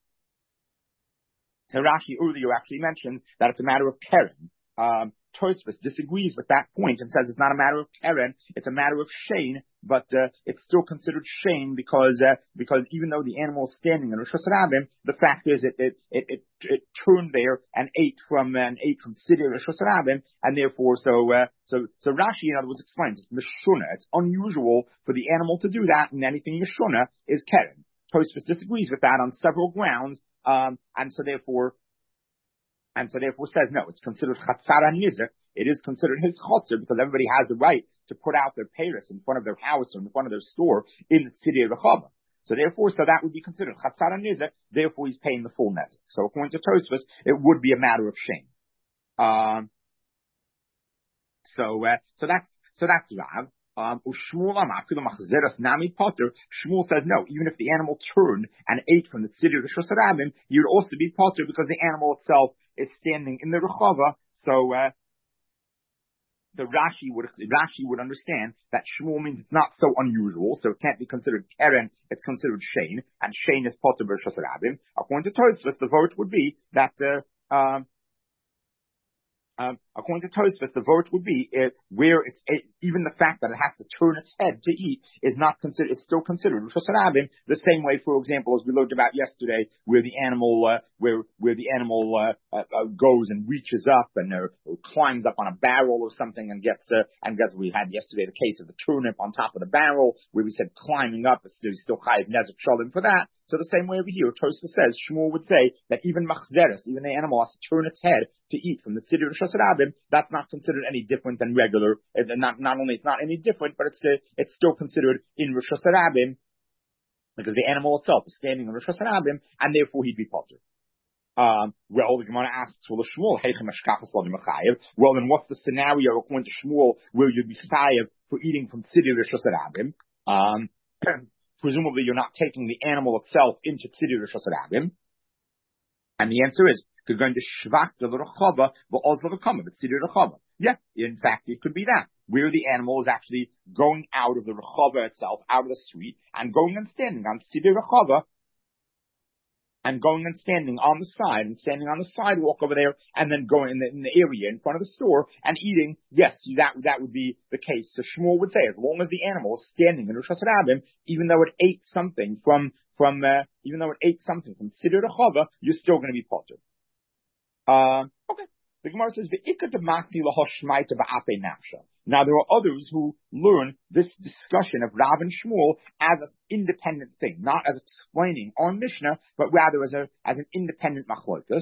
so Rashi earlier actually mentions that it's a matter of keren. Um, Tosfos disagrees with that point and says it's not a matter of keren, it's a matter of shein, but uh, it's still considered shein because uh, because even though the animal is standing in Rishus Harabim, the fact is it it it, it, it turned there and ate from and ate from Siddur Rishus Harabim, and therefore so uh, so so Rashi in other words explains it's mishuna. It's unusual for the animal to do that, and anything mishuna is keren. Tosfos disagrees with that on several grounds, um, and so therefore. And so therefore says, no, it's considered chatzara nizer. It is considered his chotzer because everybody has the right to put out their payros in front of their house or in front of their store in tzidei rechava. So therefore, so that would be considered chatzara nizer. Therefore, he's paying the full nezek. So according to Tosfos, it would be a matter of shame. Um, so, uh, so that's, so that's Rav. Um, Shmuel says no, even if the animal turned and ate from the Siddur Rishus Harabim, you would also be potter because the animal itself is standing in the rechava. So, uh, the Rashi would Rashi would understand that Shmuel means it's not so unusual, so it can't be considered keren, it's considered shein, and shein is potter Rishus Harabim. According to Tosfos, the vote would be that uh, um, Um, according to Tosfos, the vote would be it, where it's it, even the fact that it has to turn its head to eat is not considered. Is still considered Rishus Harabim. The same way, for example, as we learned about yesterday, where the animal uh, where where the animal uh, uh, uh, goes and reaches up and uh, climbs up on a barrel or something and gets uh, and gets. We had yesterday the case of the turnip on top of the barrel, where we said climbing up is still, still chayiv nezek shalim for that. So the same way over here, Tosfos says Shmuel would say that even machzeres, even the animal has to turn its head to eat from the city of Rishus Harabim, that's not considered any different than regular. And not not only it's not any different, but it's uh, it's still considered in Rishus Harabim because the animal itself is standing in Rishus Harabim, and therefore he'd be potter. Um, well, the Gemara asks, well, the Shmuel, well, then what's the scenario according to Shmuel where you'd be chayiv for eating from city of Rishus Harabim? Um, presumably you're not taking the animal itself into city of Rishus Harabim. And the answer is, going to shvak the rechava, but also the kama, but city rechava. Yeah, in fact, it could be that, where the animal is actually going out of the rechava itself, out of the street, and going and standing on city rechava, and going and standing on the side, and standing on the sidewalk over there, and then going in the, in the area in front of the store, and eating, yes, that that would be the case. So Shmuel would say, as long as the animal is standing in Rishus Harabim, even though it ate something from, from uh, even though it ate something from Siddur Rechava, you're still going to be potter. Uh, okay. The Gemara says, now there are others who learn this discussion of Rav and Shmuel as an independent thing, not as explaining on Mishnah, but rather as a as an independent machlokas.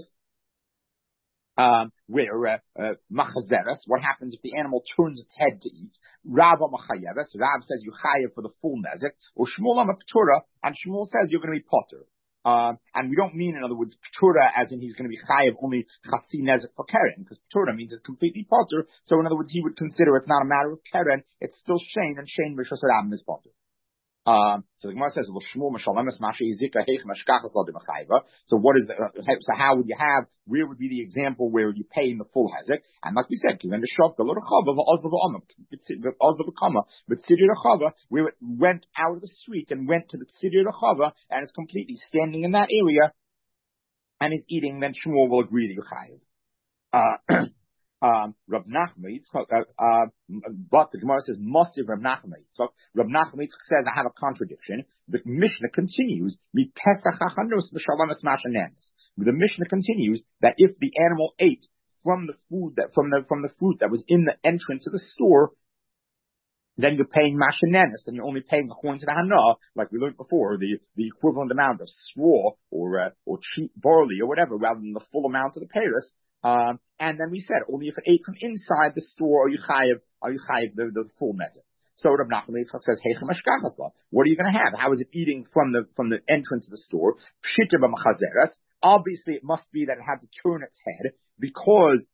Um, where uh, uh, machazeres, what happens if the animal turns its head to eat? Rav machayeves, Rav says you chayev for the full nezek, or Shmuel amapatura, and Shmuel says you're going to be potter. Uh, and we don't mean, in other words, P'tura as in he's going to be chayiv only chatzi nezek for keren, because P'tura means it's completely potter. So in other words, he would consider it's not a matter of keren, it's still shein, and shein Rishus Harabim is potter. Um, so the Gemara says, "Well, Shmuel Mashalemes Mashe Yizika Heich Mashkachas Lo Demachayva." So what is the? Uh, so how would you have? Where would be the example where you pay in the full hezek? And like we said, Kiven Deshov Galor Chava VaOzla VaOmam VaOzla VaKama VaTzidir Chava, where it went out of the street and went to the Tzidir Chava and is completely standing in that area and is eating. Then Shmuel will agree that you chayiv. Uh, Um, Rav Nachman Yitzchak, uh, uh, but the Gemara says, Mosiv Rav Nachman Yitzchak. Rav Nachman Yitzchak says, I have a contradiction. The Mishnah continues, Mi Pesach HaChanus B'Shalamas Mashanenes. The Mishnah continues that if the animal ate from the food that, from the, from the fruit that was in the entrance of the store, then you're paying mashanenes, then you're only paying according to the hana, like we learned before, the, the equivalent amount of straw or, uh, or cheap barley or whatever, rather than the full amount of the payros. Um, and then we said, only if it ate from inside the store, are you chayiv, are you chayiv the, the full mezek. So Rav Nachman Yitzchak says, Heichem Ashkachasla. What are you going to have? How is it eating from the, from the entrance of the store? Pshita b'machazeres. Obviously it must be that it had to turn its head because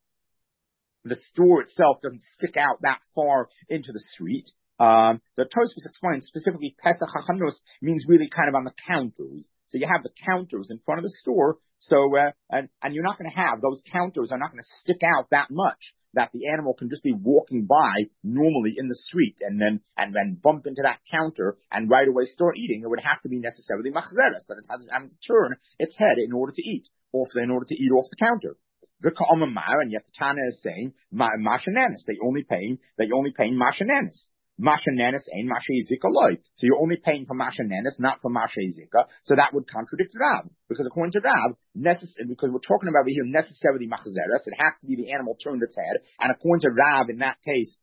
the store itself doesn't stick out that far into the street. Um, the Tosfos explains specifically Pesach HaChanus means really kind of on the counters. So you have the counters in front of the store. So, uh, and, and you're not going to have, those counters are not going to stick out that much that the animal can just be walking by normally in the street and then, and then bump into that counter and right away start eating. It would have to be necessarily machzeres, that it has to turn its head in order to eat, or in order to eat off the counter. The Ka'amamar, and yet the Tana is saying, Mashanenis, they only paying, they only paying Mashanenis. Mashanenis ain't Masha Yizika loy. So you're only paying for Mashanenis, not for Masha Yizika. So that would contradict Rav. Because according to Rav, necess- because we're talking about here necessarily Machzeres, it has to be the animal turned its head. And according to Rav, in that case,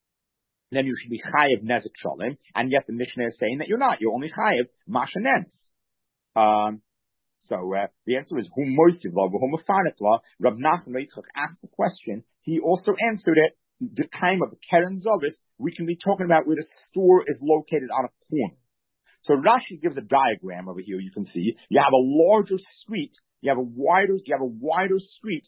then you should be Chayiv Nezek Shalom. And yet the Mishnah is saying that you're not. You're only Chayiv Mashanenis. Um, So uh, the answer is Hum Moisiv Law, Hum Afarik Law. Rav Nachman Yitzchak asked the question. He also answered it. The time of the Keren Zovis, we can be talking about where the store is located on a corner. So Rashi gives a diagram over here. You can see you have a larger street. You have a wider. You have a wider street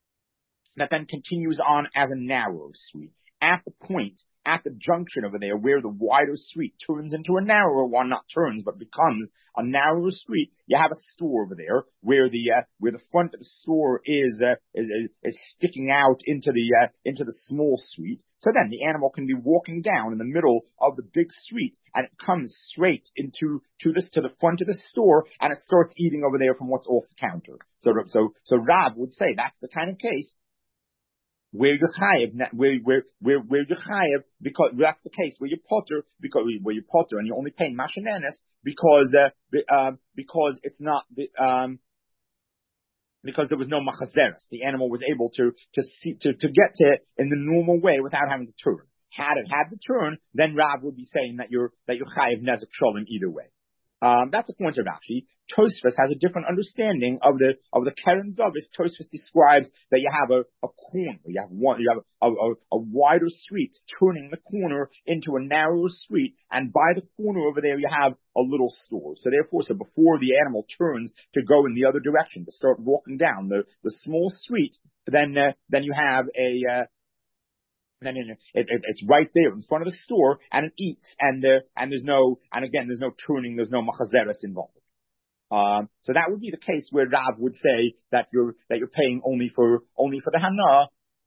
that then continues on as a narrow street. At the point, at the junction over there, where the wider street turns into a narrower one, not turns, but becomes a narrower street, you have a store over there where the uh, where the front of the store is, uh, is is sticking out into the uh, into the small street. So then the animal can be walking down in the middle of the big street, and it comes straight into to this to the front of the store, and it starts eating over there from what's off the counter. So so so Rav would say that's the kind of case where you're chayiv, where where where where you're chayiv, because that's the case where you're potter, because where you're potter and you're only paying mashanenes because uh, um, because it's not um because there was no machazeres. The animal was able to to see to to get to it in the normal way without having to turn. Had it had to turn, then Rav would be saying that you're that you're chayiv nezek shalom either way. Um, that's a point of Rashi. Tosfos has a different understanding of the of the Keren Zavis. Tosfos describes that you have a, a corner, you have one, you have a, a, a wider street turning the corner into a narrower street, and by the corner over there you have a little store. So therefore, so before the animal turns to go in the other direction to start walking down the the small street, then uh, then you have a uh, And then it, it, it's right there in front of the store, and it eats, and there, and there's no, and again, there's no tuning, there's no machazeres involved. Um, so that would be the case where Rav would say that you're that you're paying only for only for the hana,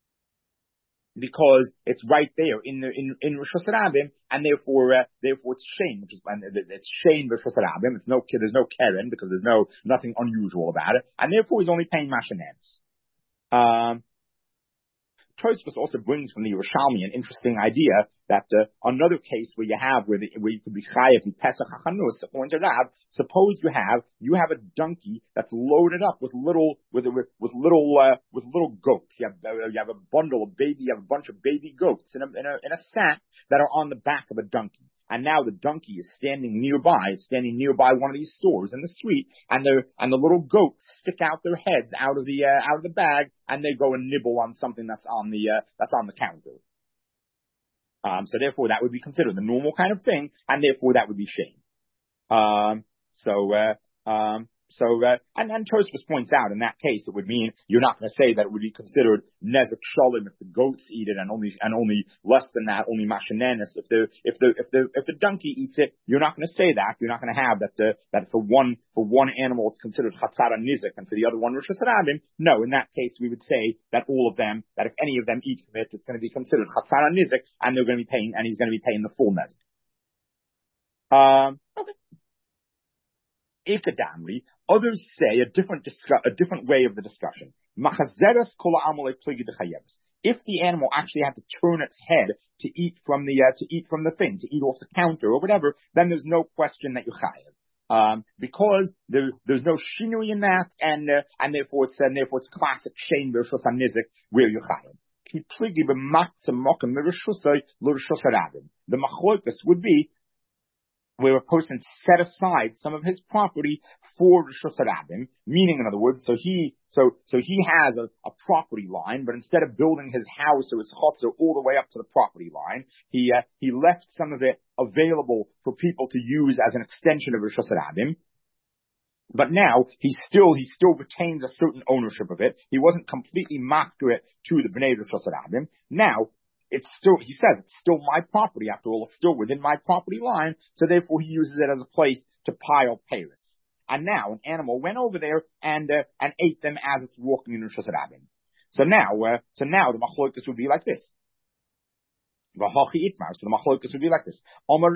because it's right there in the in in Rosh Hashanah, and therefore uh, therefore it's shein, which is and it's shein Rosh Hashanah. It's no there's no keren because there's no nothing unusual about it, and therefore he's only paying mashanems. Um. Tosfos also brings from the Yerushalmi an interesting idea that uh, another case where you have where, the, where you could be chayav pesach hachanus, according to Rav, suppose you have you have a donkey that's loaded up with little with with, with little uh, with little goats. You have uh, you have a bundle of baby, you have a bunch of baby goats in a, in a in a sack that are on the back of a donkey. And now the donkey is standing nearby, standing nearby one of these stores in the street, and the and the little goats stick out their heads out of the uh, out of the bag, and they go and nibble on something that's on the uh, that's on the counter. Um, so therefore, that would be considered the normal kind of thing, and therefore that would be shame. Um, so uh, um, so uh, and and Tosfos points out in that case it would mean you're not going to say that it would be considered nezek shalom if the goats eat it, and only and only less than that, only mashanenes if the if the if the if the donkey eats it. You're not going to say that. You're not going to have that uh, that for one for one animal it's considered chatzara nizek, and for the other one rosh hashanah. No, in that case we would say that all of them, that if any of them eat from it, it's going to be considered chatzara nizek, and they're going to be paying, and he's going to be paying the full nezek. Um, okay. Ikadamri, others say a different discuss, a different way of the discussion. If the animal actually had to turn its head to eat from the uh, to eat from the thing, to eat off the counter or whatever, then there's no question that you chayav, um, because there, there's no shinui in that, and uh, and therefore it's and therefore it's classic shein v'rishus hanizik where you chayav. The machlokas would be where a person set aside some of his property for Rishus Harabim, meaning, in other words, so he, so, so he has a, a property line, but instead of building his house or his chutzner all the way up to the property line, he, uh, he left some of it available for people to use as an extension of Rishus Harabim. But now he still he still retains a certain ownership of it. He wasn't completely master it to the Bnei Rishus Harabim. Now, it's still, he says, it's still my property after all, it's still within my property line, so therefore he uses it as a place to pile payros. And now an animal went over there and uh, and ate them as it's walking in Rosh Hashanah. So now, uh, so now the machlokas would be like this. So the machlokas would be like this.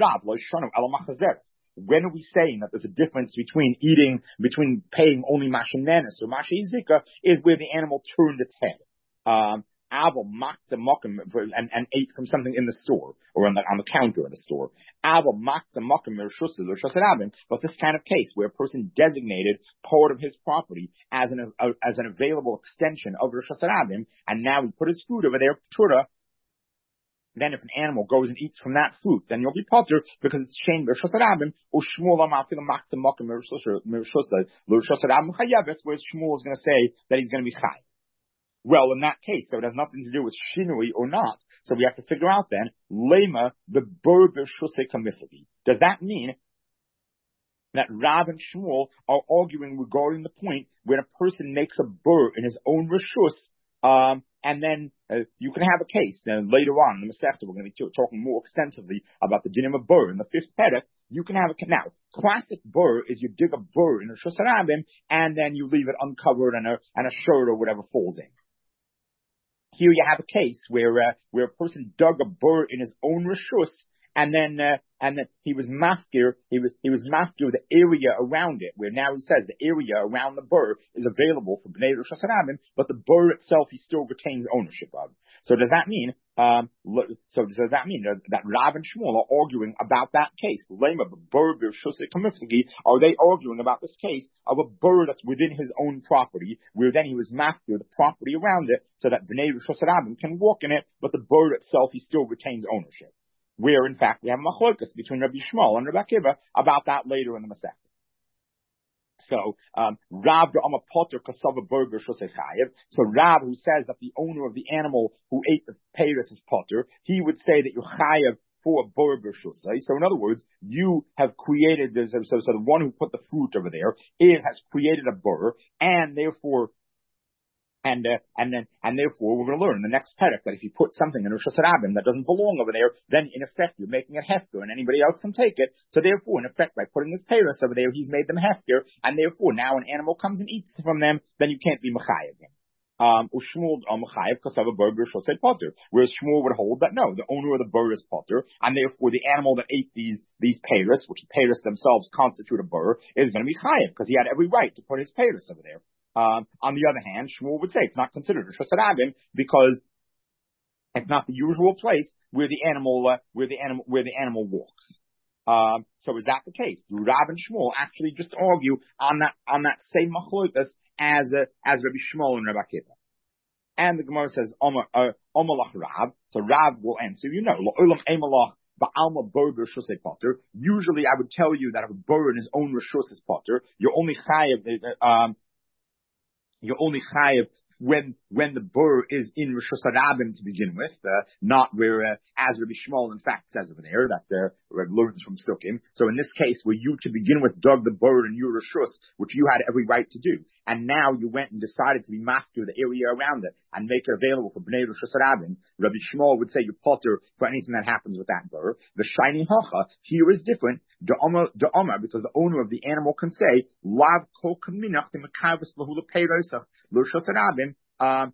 When are we saying that there's a difference between eating, between paying only mashanenes or mashizika, is where the animal turned its head. Um, Aval makta mokim and and ate from something in the store or on the on the counter in the store. Aval makta mokim rishus. But this kind of case where a person designated part of his property as an uh, as an available extension of Rishus Harabim, and now he put his food over there, ptura. Then if an animal goes and eats from that food, then you'll be potter because it's shein Rishus Harabim or Shmuel amafil makta mokim rishus Rishus Harabim chayaves, whereas Shmuel is going to say that he's going to be chay. Well, in that case, so it has nothing to do with shinui or not. So we have to figure out then, lema the bur b'shusei kamifli. Does that mean that Rav and Shmuel are arguing regarding the point where a person makes a bur in his own rishus, um, and then uh, you can have a case. Then later on in the Masechta, we're going to be talking more extensively about the dinim of bur in the fifth perek. You can have a now. Classic bur is you dig a bur in a Rishus Harabim and then you leave it uncovered and a and a shirt or whatever falls in. Here you have a case where uh, where a person dug a bur in his own rishus and then uh, and then he was maskir, he was he was maskir the area around it, where now he says the area around the bur is available for Bnei Rosh Hashanah, but the bur itself he still retains ownership of. So does that mean um so does that mean that, that Rav and Shmuel are arguing about that case? Are they arguing about this case of a bur that's within his own property, where then he was maskir the property around it, so that Bnei Rosh Hashanah can walk in it, but the bur itself he still retains ownership? Where in fact we have a machlokes between Rabbi Shmuel and Rabbi Akiva about that later in the Masechta. So um, Rav D'Amar Potter Kasava Burger Shosechayev. So Rav, who says that the owner of the animal who ate the peiros is Potter, he would say that you're chayev for a burger shusay. So in other words, you have created this. So, so the one who put the fruit over there, it has created a bur, and therefore. And uh, and then and therefore we're going to learn in the next parak that if you put something in Rosh Hashanah that doesn't belong over there, then in effect you're making it hefker, and anybody else can take it. So therefore, in effect, by putting this peiros over there, he's made them hefker, and therefore now an animal comes and eats from them, then you can't be mechayev him. Um, Ushmuel mechayev kasava burger shall say potter, whereas Shmuel would hold that no, the owner of the bur is potter, and therefore the animal that ate these these peiros, which the peiros themselves constitute a bur, is going to be chayev because he had every right to put his peiros over there. Um, on the other hand, Shmuel would say it's not considered a shosarabim because it's not the usual place where the animal uh, where the animal where the animal walks. Um, so is that the case? Do Rav and Shmuel actually just argue on that on that same machlokas as uh, as Rabbi Shmuel and Rabbi Akiva? And the Gemara says Omalach uh, Rav. So Rav will answer, you know, Lo'olam Emalach Ba'alma burger shusay potter. Usually, I would tell you that if a burger in his own rishus is potter, you're only chayav. Um, You're only chayav when when the bur is in Rosh Hashanah to begin with, uh, not where, uh, as Rabbi Shmuel in fact says over there, that uh, learns from Sukkim. So in this case, where you to begin with dug the bur in your Roshus, which you had every right to do, and now you went and decided to be master the area around it and make it available for Bnei Rosh Hashanah, Rabbi Shmuel would say you potter for anything that happens with that bur. The shiny hacha here is different. The Omar, because the owner of the animal can say, Lav kol kaminach de mekavus lahula peirosach Rosh Hashanah. Um,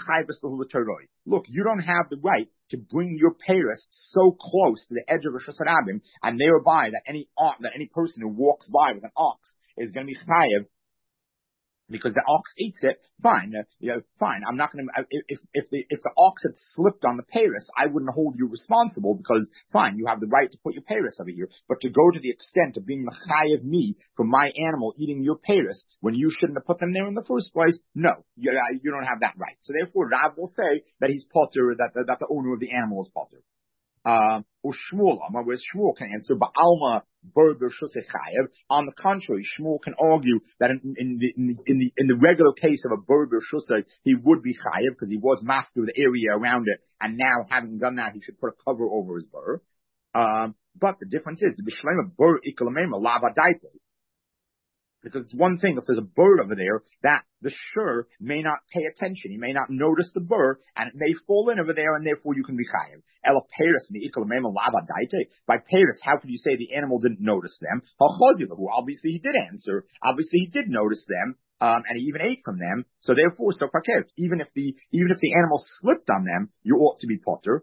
Look, you don't have the right to bring your peiros so close to the edge of Rosh Hashanah, and thereby that any ox, that any person who walks by with an ox is going to be chayav because the ox eats it. Fine, uh, you know, fine. I'm not going to. If if the if the ox had slipped on the peiros, I wouldn't hold you responsible because fine, you have the right to put your peiros over here. But to go to the extent of being mechayev me for my animal eating your peiros when you shouldn't have put them there in the first place, no, you, uh, you don't have that right. So therefore, Rav will say that he's potter, that that the owner of the animal is potter. Um, or Shmuel, whereas Shmuel can answer, but Alma burger chayev. On the contrary, Shmuel can argue that in, in, the, in, the, in the in the regular case of a burger shusay, he would be chayev because he was master of the area around it, and now having done that, he should put a cover over his bur. Um, but the difference is the bishlema bur ikalamema lava daite. Because it's one thing if there's a bird over there that the shur may not pay attention, he may not notice the bird, and it may fall in over there, and therefore you can be chayav. Ela peiros mi ikalamema lava daite. By peiros, how could you say the animal didn't notice them? Well, obviously he did answer. Obviously he did notice them, um, and he even ate from them. So therefore, so pakev. Even if the even if the animal slipped on them, you ought to be potter.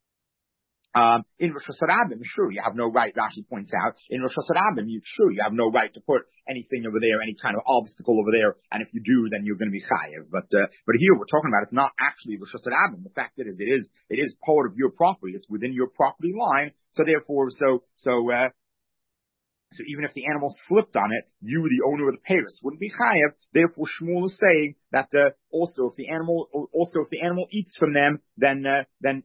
Um, in Rosh Hashanah, sure, you have no right, Rashi points out. In Rosh Hashanah, you, sure, you have no right to put anything over there, any kind of obstacle over there, and if you do, then you're going to be chayev. But, uh, but here we're talking about it's not actually Rosh Hashanah. The fact that is, it is, it is part of your property. It's within your property line. So therefore, so, so, uh, so even if the animal slipped on it, you, the owner of the peiros, wouldn't be chayev. Therefore, Shmuel is saying that, uh, also if the animal, also if the animal eats from them, then, uh, then,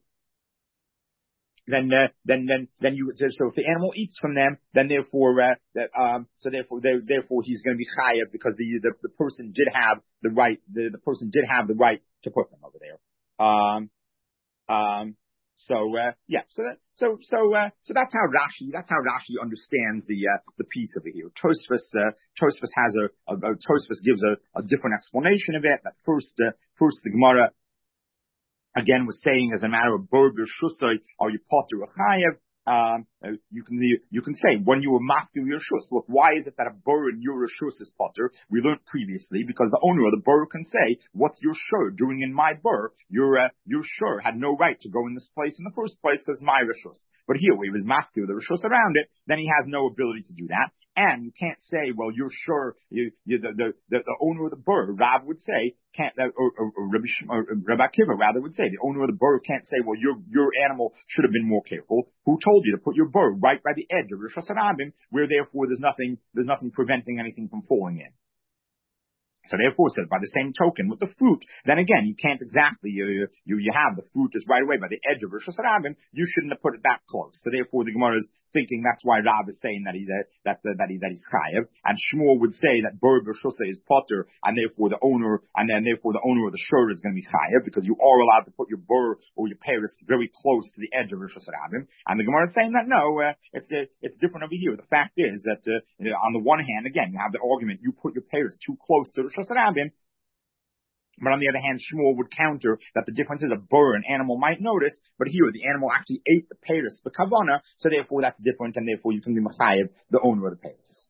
Then, uh, then, then, then you, so if the animal eats from them, then therefore, uh, that, um, so therefore, therefore he's going to be chayav because the, the, the person did have the right, the, the person did have the right to put them over there. Um, um, so, uh, yeah, so that, so, so, uh, so that's how Rashi, that's how Rashi understands the, uh, the piece over here. Tosfos, uh, Tosfos has a, a, a Tosfos gives a, a different explanation of it. That first, uh, first the Gemara, again, was saying as a matter of burger shusay, are you potter or chayev? Um, uh, you can you can say when you were mafkir your reshus. Look, why is it that a bur in your reshus is potter? We learned previously because the owner of the bur can say, "What's your shur doing in my bur? Your uh, your shur had no right to go in this place in the first place because my reshus." But here, where he was mafkir the reshus around it, then he has no ability to do that. And you can't say, well, you're sure, you, you, the, the, the, the owner of the bur, Rav would say, can't, or, or, or, Rabbi, or Rabbi Akiva rather would say, the owner of the bur can't say, well, your, your animal should have been more careful. Who told you to put your bur right by the edge of Rosh Hashanah, where therefore there's nothing, there's nothing preventing anything from falling in? So therefore, said by the same token with the fruit, then again you can't exactly you you you have the fruit just right away by the edge of Rosh Hashanah. You shouldn't have put it that close. So therefore, the Gemara is thinking that's why Rav is saying that he that that that, he, that he's chayev, and Shmuel would say that ber b'shusa is potter, and therefore the owner and then therefore the owner of the shur is going to be chayev because you are allowed to put your ber or your paris very close to the edge of Rosh Hashanah. And the Gemara is saying that no, uh, it's uh, it's different over here. The fact is that uh, you know, on the one hand, again, you have the argument you put your paris too close to Rosh Hashanah. But on the other hand, Shmuel would counter that the difference is a bur, an animal might notice, but here the animal actually ate the paris, the kavana, so therefore that's different, and therefore you can be machayev, the owner of the paris.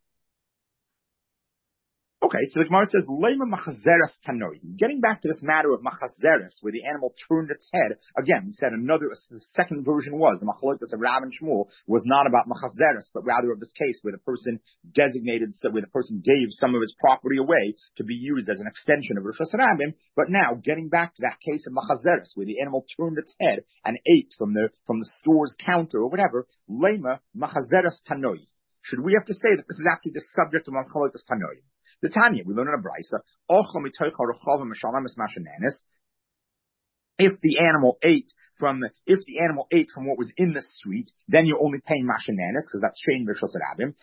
Okay, so the Gemara says, Lema machazeres tanoi. Getting back to this matter of machazeres, where the animal turned its head, again, we said another, the second version was, the machlokes of Rav and Shmuel was not about machazeres, but rather of this case where the person designated, so where the person gave some of his property away to be used as an extension of Rosh Hashanah. But now, getting back to that case of machazeres, where the animal turned its head and ate from the, from the store's counter or whatever, Lema machazeres tanoi. Should we have to say that this is actually the subject of machlokes tanoi? The Tanya, we learn in a brisa, if the animal ate from the, if the animal ate from what was in the street, then you're only paying mashanenes, because that's shein b'shos rabim.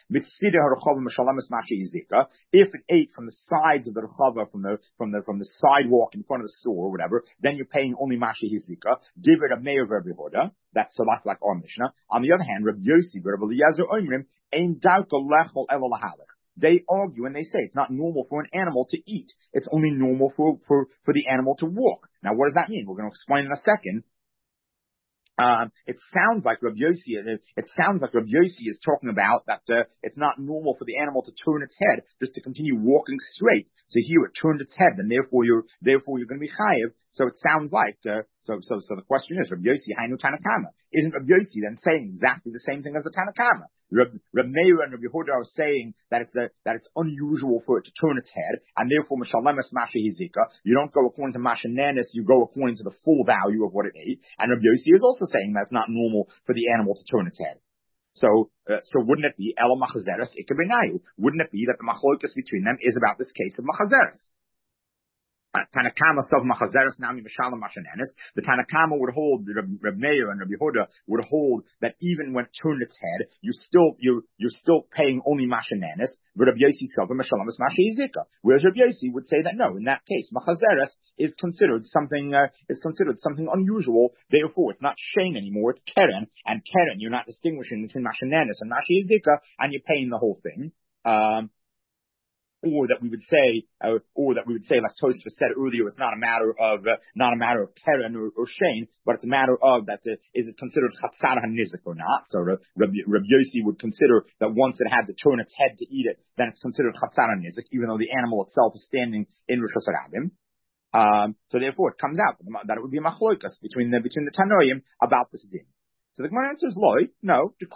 If it ate from the sides of the rechava, from the, from the, from the sidewalk in front of the store or whatever, then you're paying only mashi hizika. Give it a meir v'rebihoda. That's so that's like our Mishnah. On the other hand, Rabbi Yossi, Rabbi Eliezer Oimrim, ein dauka lechol elo lahalech. They argue and they say it's not normal for an animal to eat. It's only normal for, for, for the animal to walk. Now, what does that mean? We're going to explain in a second. Um, it sounds like Rabbi Yossi, it, it sounds like Rabbi Yossi is talking about that uh, it's not normal for the animal to turn its head, just to continue walking straight. So here it turned its head, and therefore you're therefore you're going to be chayev. So it sounds like uh, so so so the question is, Rabbi Yossi hainu Tanakama? Isn't Rabbi Yossi then saying exactly the same thing as the Tanakama? Rab, Rab Meir and Rabbi Yehuda are saying that it's a, that it's unusual for it to turn its head, and therefore Mishalemes Masha Hizika. You don't go according to Masha Nanis, you go according to the full value of what it ate. And Rabbi Yossi is also saying that it's not normal for the animal to turn its head. So, uh, so wouldn't it be Ela Machazeres Ikabenayu? Wouldn't it be that the machlokas between them is about this case of Machazeres? Tanakama of Machazeres Nami Mishalem Mashanenis. The Tanakama would hold, Reb Meir and Reb Yehuda would hold that even when it turned its head, you still you you're still paying only Mashanenis. But Reb Yossi Sova Mishalem Mashahizika. Whereas Reb Yossi would say that no, in that case, Machazeres is considered something uh, is considered something unusual. Therefore, it's not Shane anymore; it's Keren, and Keren you're not distinguishing between Mashanenis and Mashahizika, and you're paying the whole thing. Um, Or that we would say, uh, or that we would say, like Tosfos said earlier, it's not a matter of, uh, not a matter of Keren or, or Shane, but it's a matter of that, uh, is it considered Chatzar HaNizik or not? So uh, Rabbi, Rabbi Yossi would consider that once it had to turn its head to eat it, then it's considered Chatzar HaNizik, even though the animal itself is standing in Rosh Hashanah. Um, so therefore it comes out that it would be a machlokas between the, between the Tanoim about this din. So the Gemara answers, Loi, no, they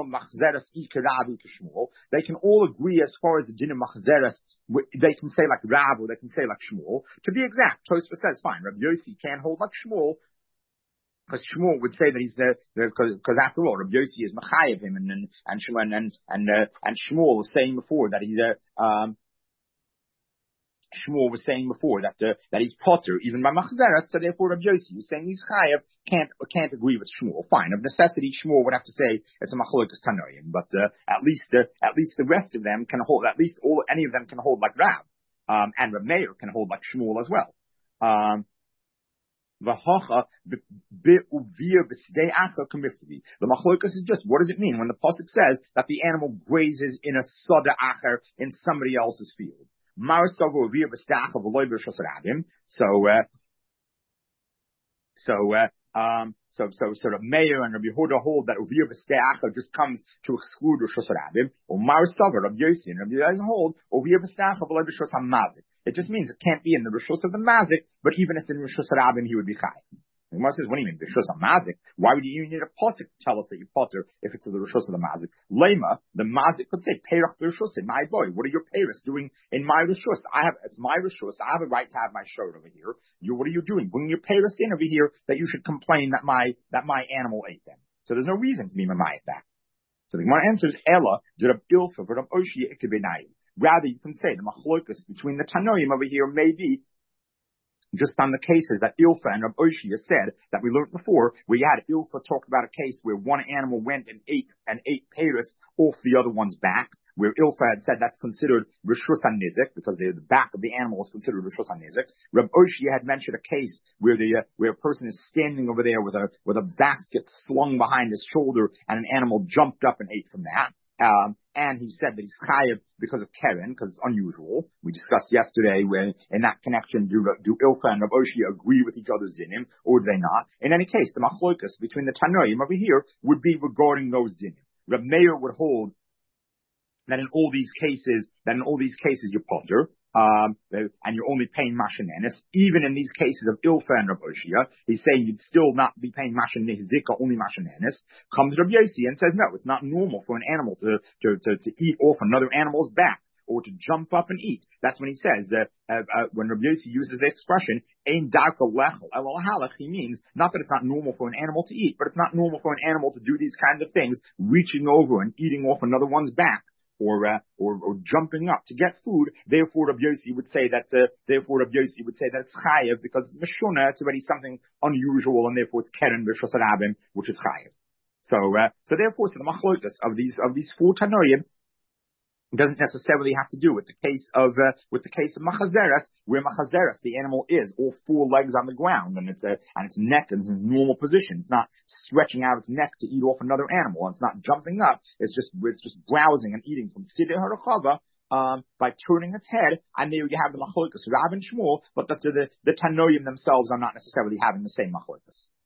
can all agree as far as the din of machzeres, they can say like Rav or they can say like Shmuel. To be exact, Tosfos says, fine, Rabbi Yossi can't hold like Shmuel, because Shmuel would say that he's the, because after all, Rabbi Yossi is machayev him, and, and, and, and, and, uh, and Shmuel was saying before that he's, uh, um, Shmuel was saying before that uh, that he's potter even by machzeres, so therefore Rabbi Yossi was saying he's chayev, can't can't agree with Shmuel. Fine, of necessity Shmuel would have to say it's a machlokas tanoim, but uh, at least uh, at least the rest of them can hold. At least all any of them can hold like Rav, um, and Reb Meir can hold like Shmuel as well. Um, the machlokas is just, what does it mean when the pasuk says that the animal grazes in a soda acher in somebody else's field? So, uh, so, uh, Um, so, so, so the mayor and Rabbi Yehuda hold that Uvir B'Steacha just comes to exclude Rosh Hashanah. Or Mar Savar, Rabbi Yossi and Rabbi Yehuda hold Uvir B'Steacha v'lo Rosh Hamazik. It just means it can't be in the Rosh of the Mazik, but even if it's in Rosh Hashanah, he would be Chai. The Gemara says, what do you mean, Rosh Mazik? Why would you need a pasuk to tell us that you potter if it's in the Rosh of the Mazik? Lema, the Mazik could say, Perach Rosh, my boy, what are your Paris doing in my Rosh? I have, it's my Rosh, I have a right to have my shirt over here. You, what are you doing? Bring your Paris in over here that you should complain that my, that my animal ate them. So there's no reason to be Mamayat back. So the Gemara answers, Ella, did a Ilfa, but of Oshia, it could be naive. Rather, you can say the machlokas between the Tanoim over here may be just on the cases that Ilfa and Rav Oshia said that we learned before, where you had Ilfa talk about a case where one animal went and ate and ate Paris off the other one's back, where Ilfa had said that's considered Rishus HaNizik, because the, the back of the animal is considered Rishus HaNizik. Rav Oshia had mentioned a case where the uh, where a person is standing over there with a with a basket slung behind his shoulder and an animal jumped up and ate from that. Um, and he said that he's chayav because of Keren, because it's unusual. We discussed yesterday when, in that connection, do, do Ilfa and Rav Oshia agree with each other's dinim, or do they not? In any case, the machlokas between the Tanoim over here would be regarding those dinim. Rav Meir would hold that in all these cases, that in all these cases you potter, um, and you're only paying mashanenis. Even in these cases of Ilfa and Rav Oshia, he's saying you'd still not be paying mashanenis, zika, only mashanenis. Comes Rav Yossi and says, no, it's not normal for an animal to, to, to, to eat off another animal's back, or to jump up and eat. That's when he says, uh, uh, uh, when Rav Yossi uses the expression, ein darka lechel el halach, he means not that it's not normal for an animal to eat, but it's not normal for an animal to do these kinds of things, reaching over and eating off another one's back. Or, uh, or, or jumping up to get food. Therefore, Rav Yossi would say that, uh, therefore Rav Yossi would say that it's chayev because it's meshuna, it's already something unusual, and therefore it's keren b'shos harabim, which is chayev. So, uh, so therefore, so the machlokas of these, of these four tanoim doesn't necessarily have to do with the case of, uh, with the case of machazeres, where machazeres, the animal is all four legs on the ground, and it's a, and its neck is in normal position. It's not stretching out its neck to eat off another animal. It's not jumping up. It's just, it's just browsing and eating from siddur harachava, um, by turning its head, and there you have the machlokas, Rav and Shmuel, but the, the, the Tanoim themselves are not necessarily having the same machlokas.